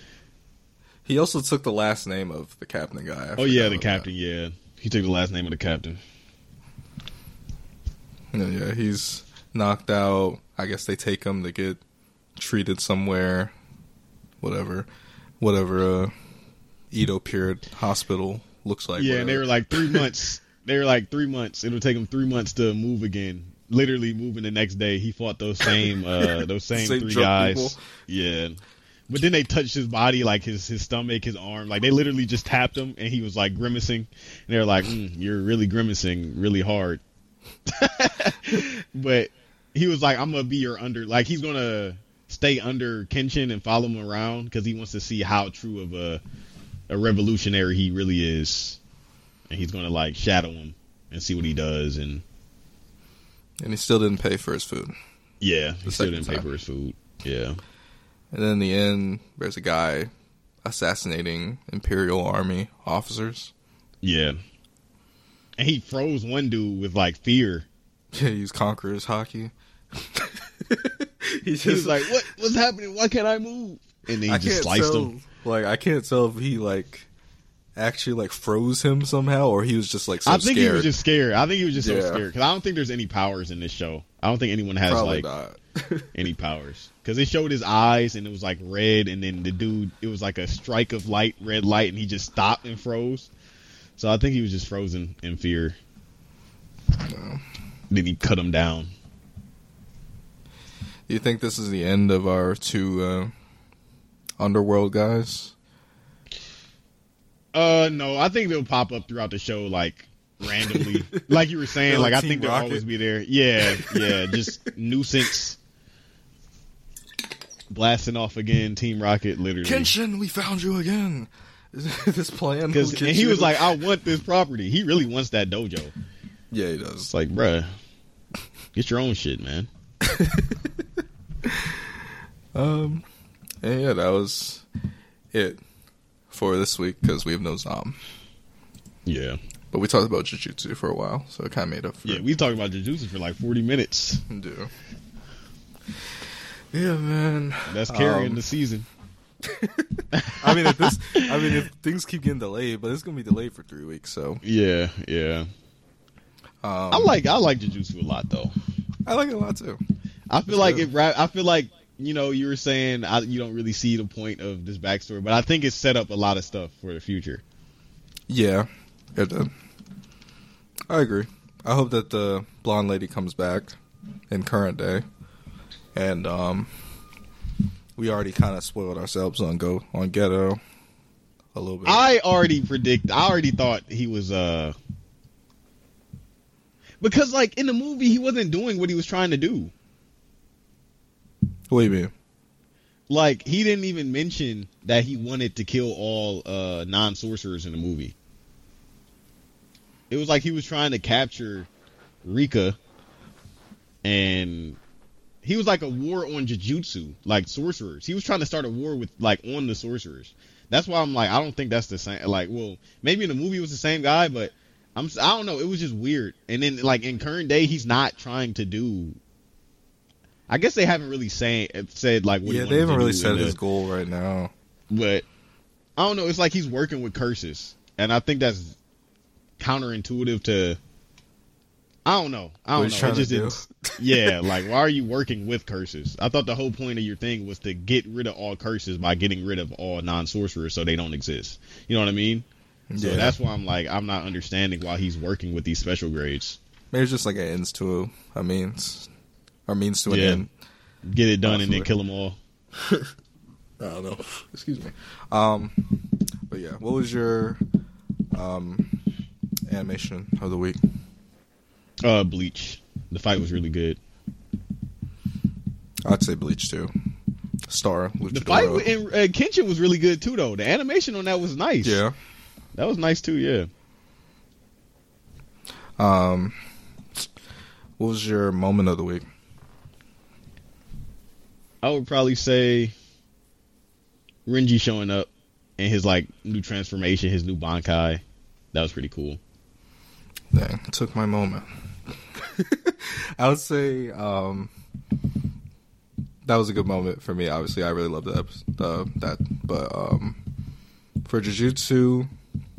[SPEAKER 1] He also took the last name of the captain guy.
[SPEAKER 2] The captain, yeah. He took the last name of the captain.
[SPEAKER 1] Yeah, he's knocked out. I guess they take him to get treated somewhere. Whatever Edo period hospital looks like.
[SPEAKER 2] Yeah,
[SPEAKER 1] whatever.
[SPEAKER 2] And they were like 3 months. It'll take him 3 months to move again. Literally moving the next day. He fought those same 3 guys. People. Yeah. But then they touched his body, like his stomach, his arm. Like they literally just tapped him, and he was like grimacing. And they were like, you're really grimacing really hard. But he was like, I'm gonna be your like he's gonna stay under Kenshin and follow him around because he wants to see how true of a revolutionary he really is, and he's gonna like shadow him and see what he does. And
[SPEAKER 1] he still didn't pay for his food.
[SPEAKER 2] Yeah, he still didn't pay for his food. Yeah.
[SPEAKER 1] And then in the end, there's a guy assassinating Imperial Army officers.
[SPEAKER 2] Yeah. And he froze one dude with like fear.
[SPEAKER 1] Yeah, he used Conqueror's hockey.
[SPEAKER 2] He was like, what's happening? Why can't I move? And then he just sliced him.
[SPEAKER 1] Like, I can't tell if he like actually like froze him somehow, or he was just like so scared.
[SPEAKER 2] I think he was just scared. I think he was just so scared because I don't think there's any powers in this show. I don't think anyone has
[SPEAKER 1] Probably
[SPEAKER 2] like any powers, because they showed his eyes and it was like red, and then the dude, it was like a strike of light, red light, and he just stopped and froze. So I think he was just frozen in fear.
[SPEAKER 1] No.
[SPEAKER 2] Then he cut him down.
[SPEAKER 1] Do you think this is the end of our 2 underworld guys?
[SPEAKER 2] No, I think they'll pop up throughout the show like randomly. Like you were saying, like I think they'll always be there. Yeah, just nuisance. Blasting off again, Team Rocket, literally.
[SPEAKER 1] Kenshin, we found you again. This plan.
[SPEAKER 2] And he was like, I want this property. He really wants that dojo.
[SPEAKER 1] Yeah, he does.
[SPEAKER 2] It's like, bruh, get your own shit, man.
[SPEAKER 1] And yeah, that was it for this week because we have no Zom.
[SPEAKER 2] Yeah.
[SPEAKER 1] But we talked about Jujutsu for a while, so it kind of made up for it.
[SPEAKER 2] Yeah, we talked about Jujutsu for like 40 minutes.
[SPEAKER 1] Do. Yeah, man.
[SPEAKER 2] That's carrying the season.
[SPEAKER 1] I mean, if things keep getting delayed, but it's gonna be delayed for 3 weeks, so
[SPEAKER 2] yeah. I like Jujutsu a lot though.
[SPEAKER 1] I like it a lot too.
[SPEAKER 2] I feel like you know, you were saying you don't really see the point of this backstory, but I think it set up a lot of stuff for the future.
[SPEAKER 1] Yeah, it did. I agree. I hope that the blonde lady comes back in current day, and we already kind of spoiled ourselves on Geto a little bit.
[SPEAKER 2] I already thought he was because like in the movie he wasn't doing what he was trying to do.
[SPEAKER 1] What do you mean?
[SPEAKER 2] Like he didn't even mention that he wanted to kill all non-sorcerers in the movie. It was like he was trying to capture Rika, and he was like a war on Jujutsu, like sorcerers. He was trying to start a war with like on the sorcerers. That's why I'm like, I don't think that's the same. Like, well, maybe in the movie it was the same guy, but I don't know. It was just weird. And then like in current day, he's not trying to do. I guess they haven't really said like what.
[SPEAKER 1] Yeah, they haven't really said his goal right now.
[SPEAKER 2] But I don't know. It's like he's working with curses, and I think that's counterintuitive to. I don't know. It just didn't. Yeah, like why are you working with curses? I thought the whole point of your thing was to get rid of all curses by getting rid of all non-sorcerers so they don't exist. You know what I mean? So that's why I'm like, I'm not understanding why he's working with these special grades.
[SPEAKER 1] Maybe it's just like an ends to a means, or means to an end.
[SPEAKER 2] Get it done and then kill them all.
[SPEAKER 1] I don't know. Excuse me. But yeah, what was your animation of the week?
[SPEAKER 2] Bleach. The fight was really good.
[SPEAKER 1] I'd say Bleach too. Star Luchador.
[SPEAKER 2] The fight in Kenshin was really good too, though. The animation on that was nice.
[SPEAKER 1] Yeah,
[SPEAKER 2] that was nice too. Yeah.
[SPEAKER 1] What was your moment of the week?
[SPEAKER 2] I would probably say Renji showing up and his like new transformation, his new Bankai. That was pretty cool.
[SPEAKER 1] Dang, it took my moment. I would say that was a good moment for me. Obviously, I really loved the episode, that. But for Jujutsu,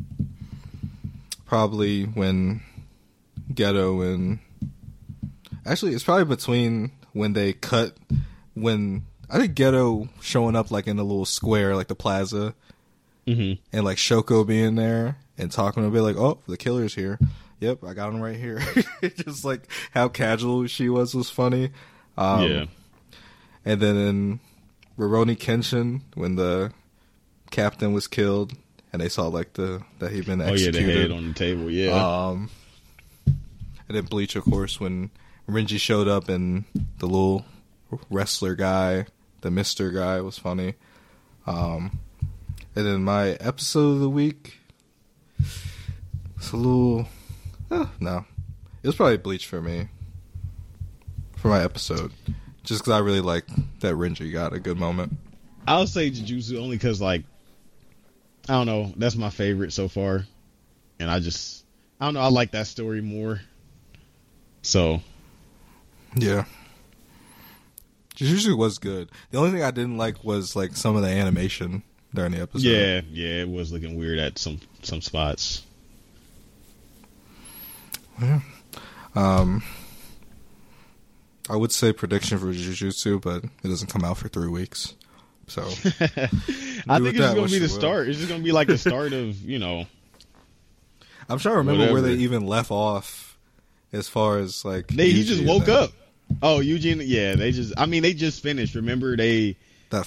[SPEAKER 1] probably when Geto and actually, it's probably between when they cut when I think Geto showing up like in a little square, like the plaza, and like Shoko being there and talking a bit like, "Oh, the killer's here." Yep, I got him right here. Just like how casual she was funny. Yeah. And then in Rurouni Kenshin, when the captain was killed and they saw like that he'd been executed.
[SPEAKER 2] Oh yeah, the head on the table. Yeah.
[SPEAKER 1] And then Bleach, of course, when Renji showed up and the little wrestler guy, the Mister guy, was funny. And then my episode of the week, it's a little. No, it was probably Bleach for me for my episode, just because I really like that Renji got a good moment.
[SPEAKER 2] I'll say Jujutsu only because like I don't know, that's my favorite so far, and I don't know, I like that story more. So
[SPEAKER 1] yeah, Jujutsu was good. The only thing I didn't like was like some of the animation during the episode.
[SPEAKER 2] Yeah, it was looking weird at some spots.
[SPEAKER 1] Yeah. I would say prediction for Jujutsu, but it doesn't come out for 3 weeks. So
[SPEAKER 2] I think it's just going to be the start. It's just going to be like the start of, you know.
[SPEAKER 1] I'm trying to remember where they even left off as far as like
[SPEAKER 2] he just woke up. Oh, Eugene, yeah, they just finished. Remember they fought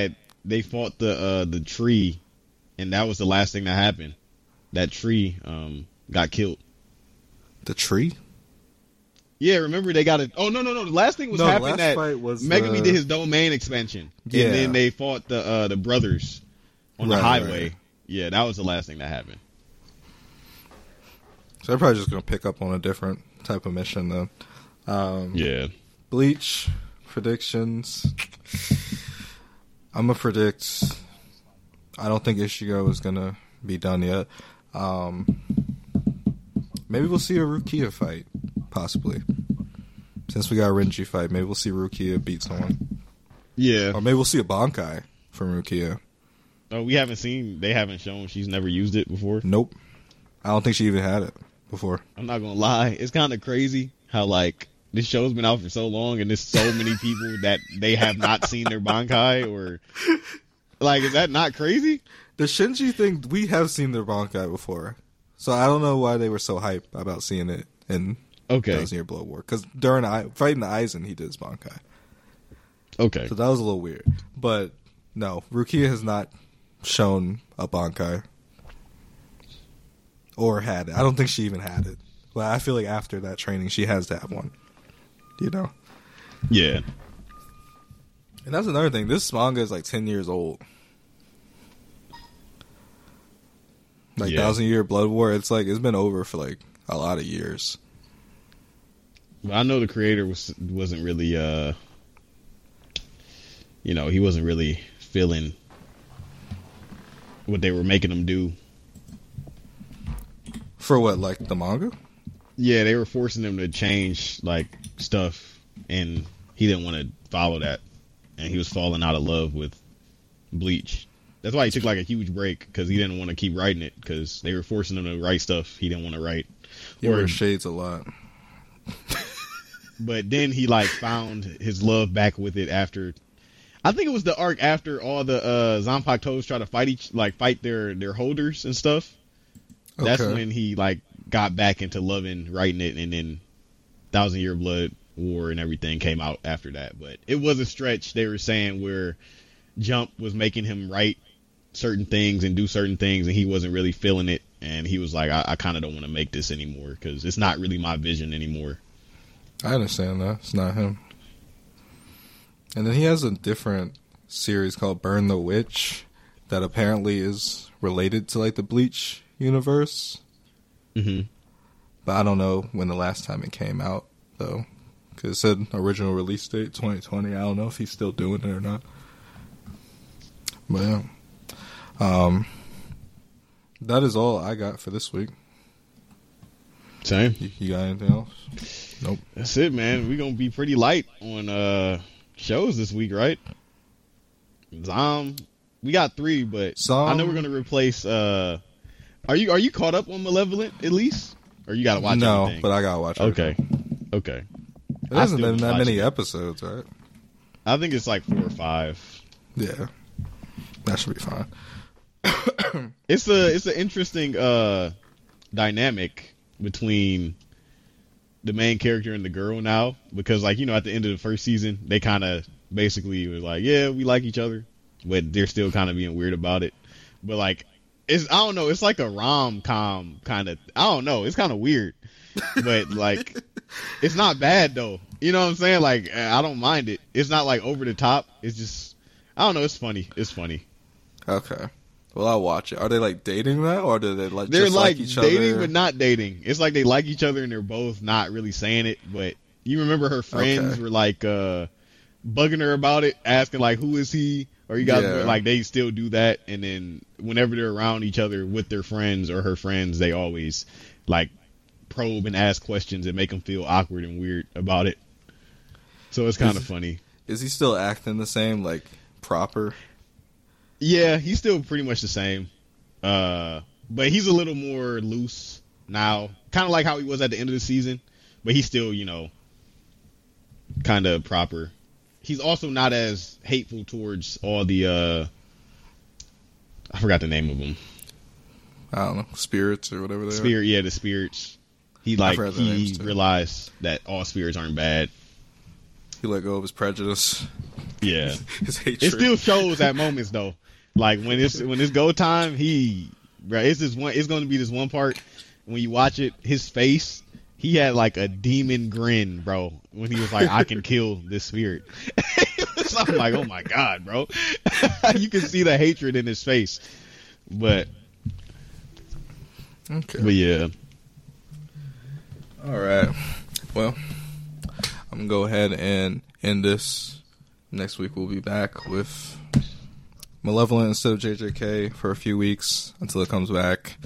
[SPEAKER 2] the tree, and that was the last thing that happened. That tree got killed.
[SPEAKER 1] The tree?
[SPEAKER 2] Yeah, remember they got it. Oh no! The last thing happened that Megumi did his domain expansion, and then they fought the brothers on the highway. Right. Yeah, that was the last thing that happened.
[SPEAKER 1] So they're probably just gonna pick up on a different type of mission then.
[SPEAKER 2] Yeah.
[SPEAKER 1] Bleach predictions. I'm gonna predict. I don't think Ichigo is gonna be done yet. Maybe we'll see a Rukia fight, possibly. Since we got a Renji fight, maybe we'll see Rukia beat someone.
[SPEAKER 2] Yeah.
[SPEAKER 1] Or maybe we'll see a Bankai from Rukia.
[SPEAKER 2] Oh, they haven't shown, she's never used it before?
[SPEAKER 1] Nope. I don't think she even had it. before.
[SPEAKER 2] I'm not gonna lie, it's kind of crazy how like this show's been out for so long and there's so many people that they have not seen their Bankai, or like, is that not crazy?
[SPEAKER 1] The Shinji thing, we have seen their Bankai before, so I don't know why they were so hyped about seeing it in Thousand Year Blood War, because during fighting the Aizen, he did his Bankai.
[SPEAKER 2] Okay.
[SPEAKER 1] So that was a little weird. But no, Rukia has not shown a Bankai. Or had it. I don't think she even had it. But I feel like after that training, she has to have one. You know?
[SPEAKER 2] Yeah.
[SPEAKER 1] And that's another thing. This manga is like 10 years old. Like,
[SPEAKER 2] yeah.
[SPEAKER 1] 1000 Year Blood War, it's like, it's been over for like a lot of years.
[SPEAKER 2] Well, I know the creator wasn't really, he wasn't really feeling what they were making him do.
[SPEAKER 1] For what, like the manga?
[SPEAKER 2] Yeah, they were forcing him to change like stuff, and he didn't want to follow that, and he was falling out of love with Bleach. That's why he took like a huge break, because he didn't want to keep writing it, because they were forcing him to write stuff he didn't want to write.
[SPEAKER 1] He wears shades a lot.
[SPEAKER 2] But then he like found his love back with it after. I think it was the arc after all the Zanpakutos try to fight their holders and stuff. Okay. That's when he like got back into loving writing it, and then 1000 Year Blood War and everything came out after that. But it was a stretch, they were saying, where Jump was making him write certain things and do certain things, and he wasn't really feeling it, and he was like, I kind of don't want to make this anymore, because it's not really my vision anymore.
[SPEAKER 1] I understand that. It's not him. And then he has a different series called Burn the Witch that apparently is related to like the Bleach universe.
[SPEAKER 2] Mm-hmm.
[SPEAKER 1] But I don't know when the last time it came out, though. Because it said original release date 2020. I don't know if he's still doing it or not. But yeah. That is all I got for this week.
[SPEAKER 2] Same.
[SPEAKER 1] You got anything else? Nope.
[SPEAKER 2] That's it, man. We're going to be pretty light on shows this week, right? We got 3, but I know we're going to replace... Are you caught up on Malevolent, at least? Or you got to watch everything?
[SPEAKER 1] No, but I got to watch everything.
[SPEAKER 2] Okay.
[SPEAKER 1] It hasn't been that many episodes, right?
[SPEAKER 2] I think it's like 4 or 5.
[SPEAKER 1] Yeah. That should be fine.
[SPEAKER 2] It's an interesting dynamic between the main character and the girl now, because like, at the end of the first season, they kind of basically were like, yeah, we like each other, but they're still kind of being weird about it. But like, I don't know, it's like a rom-com kind of, I don't know, it's kind of weird, but like, it's not bad though. You know what I'm saying? Like, I don't mind it. It's not like over the top. It's just, I don't know, it's funny. It's funny.
[SPEAKER 1] Okay. Well, I'll watch it. Are they like dating now, or do they like
[SPEAKER 2] they're
[SPEAKER 1] just like each
[SPEAKER 2] dating
[SPEAKER 1] other?
[SPEAKER 2] but not dating? It's like they like each other and they're both not really saying it. But you remember her friends were like bugging her about it, asking like, "Who is he?" Or you guys like, they still do that. And then whenever they're around each other with their friends or her friends, they always like probe and ask questions and make them feel awkward and weird about it. So it's kind of funny.
[SPEAKER 1] Is he still acting the same, like proper?
[SPEAKER 2] Yeah, he's still pretty much the same. But he's a little more loose now. Kind of like how he was at the end of the season. But he's still, kind of proper. He's also not as hateful towards all the, I forgot the name of them.
[SPEAKER 1] I don't know, spirits or whatever they
[SPEAKER 2] are. Yeah, the spirits. He realized that all spirits aren't bad.
[SPEAKER 1] He let go of his prejudice.
[SPEAKER 2] Yeah.
[SPEAKER 1] His hatred.
[SPEAKER 2] It still shows at moments though. Like when it's go time, it's going to be this one part when you watch it, his face, he had like a demon grin, bro, when he was like, I can kill this spirit. So I'm like, oh my God, bro. You can see the hatred in his face. But yeah.
[SPEAKER 1] All right. Well, I'm going to go ahead and end this. Next week we'll be back with Malevolent instead of JJK for a few weeks until it comes back.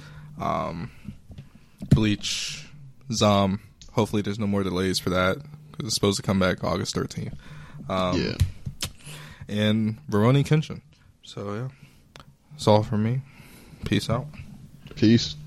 [SPEAKER 1] Bleach, Zom. Hopefully there's no more delays for that because it's supposed to come back August 13th. And Rurouni Kenshin. So yeah, that's all from me. Peace out.
[SPEAKER 2] Peace.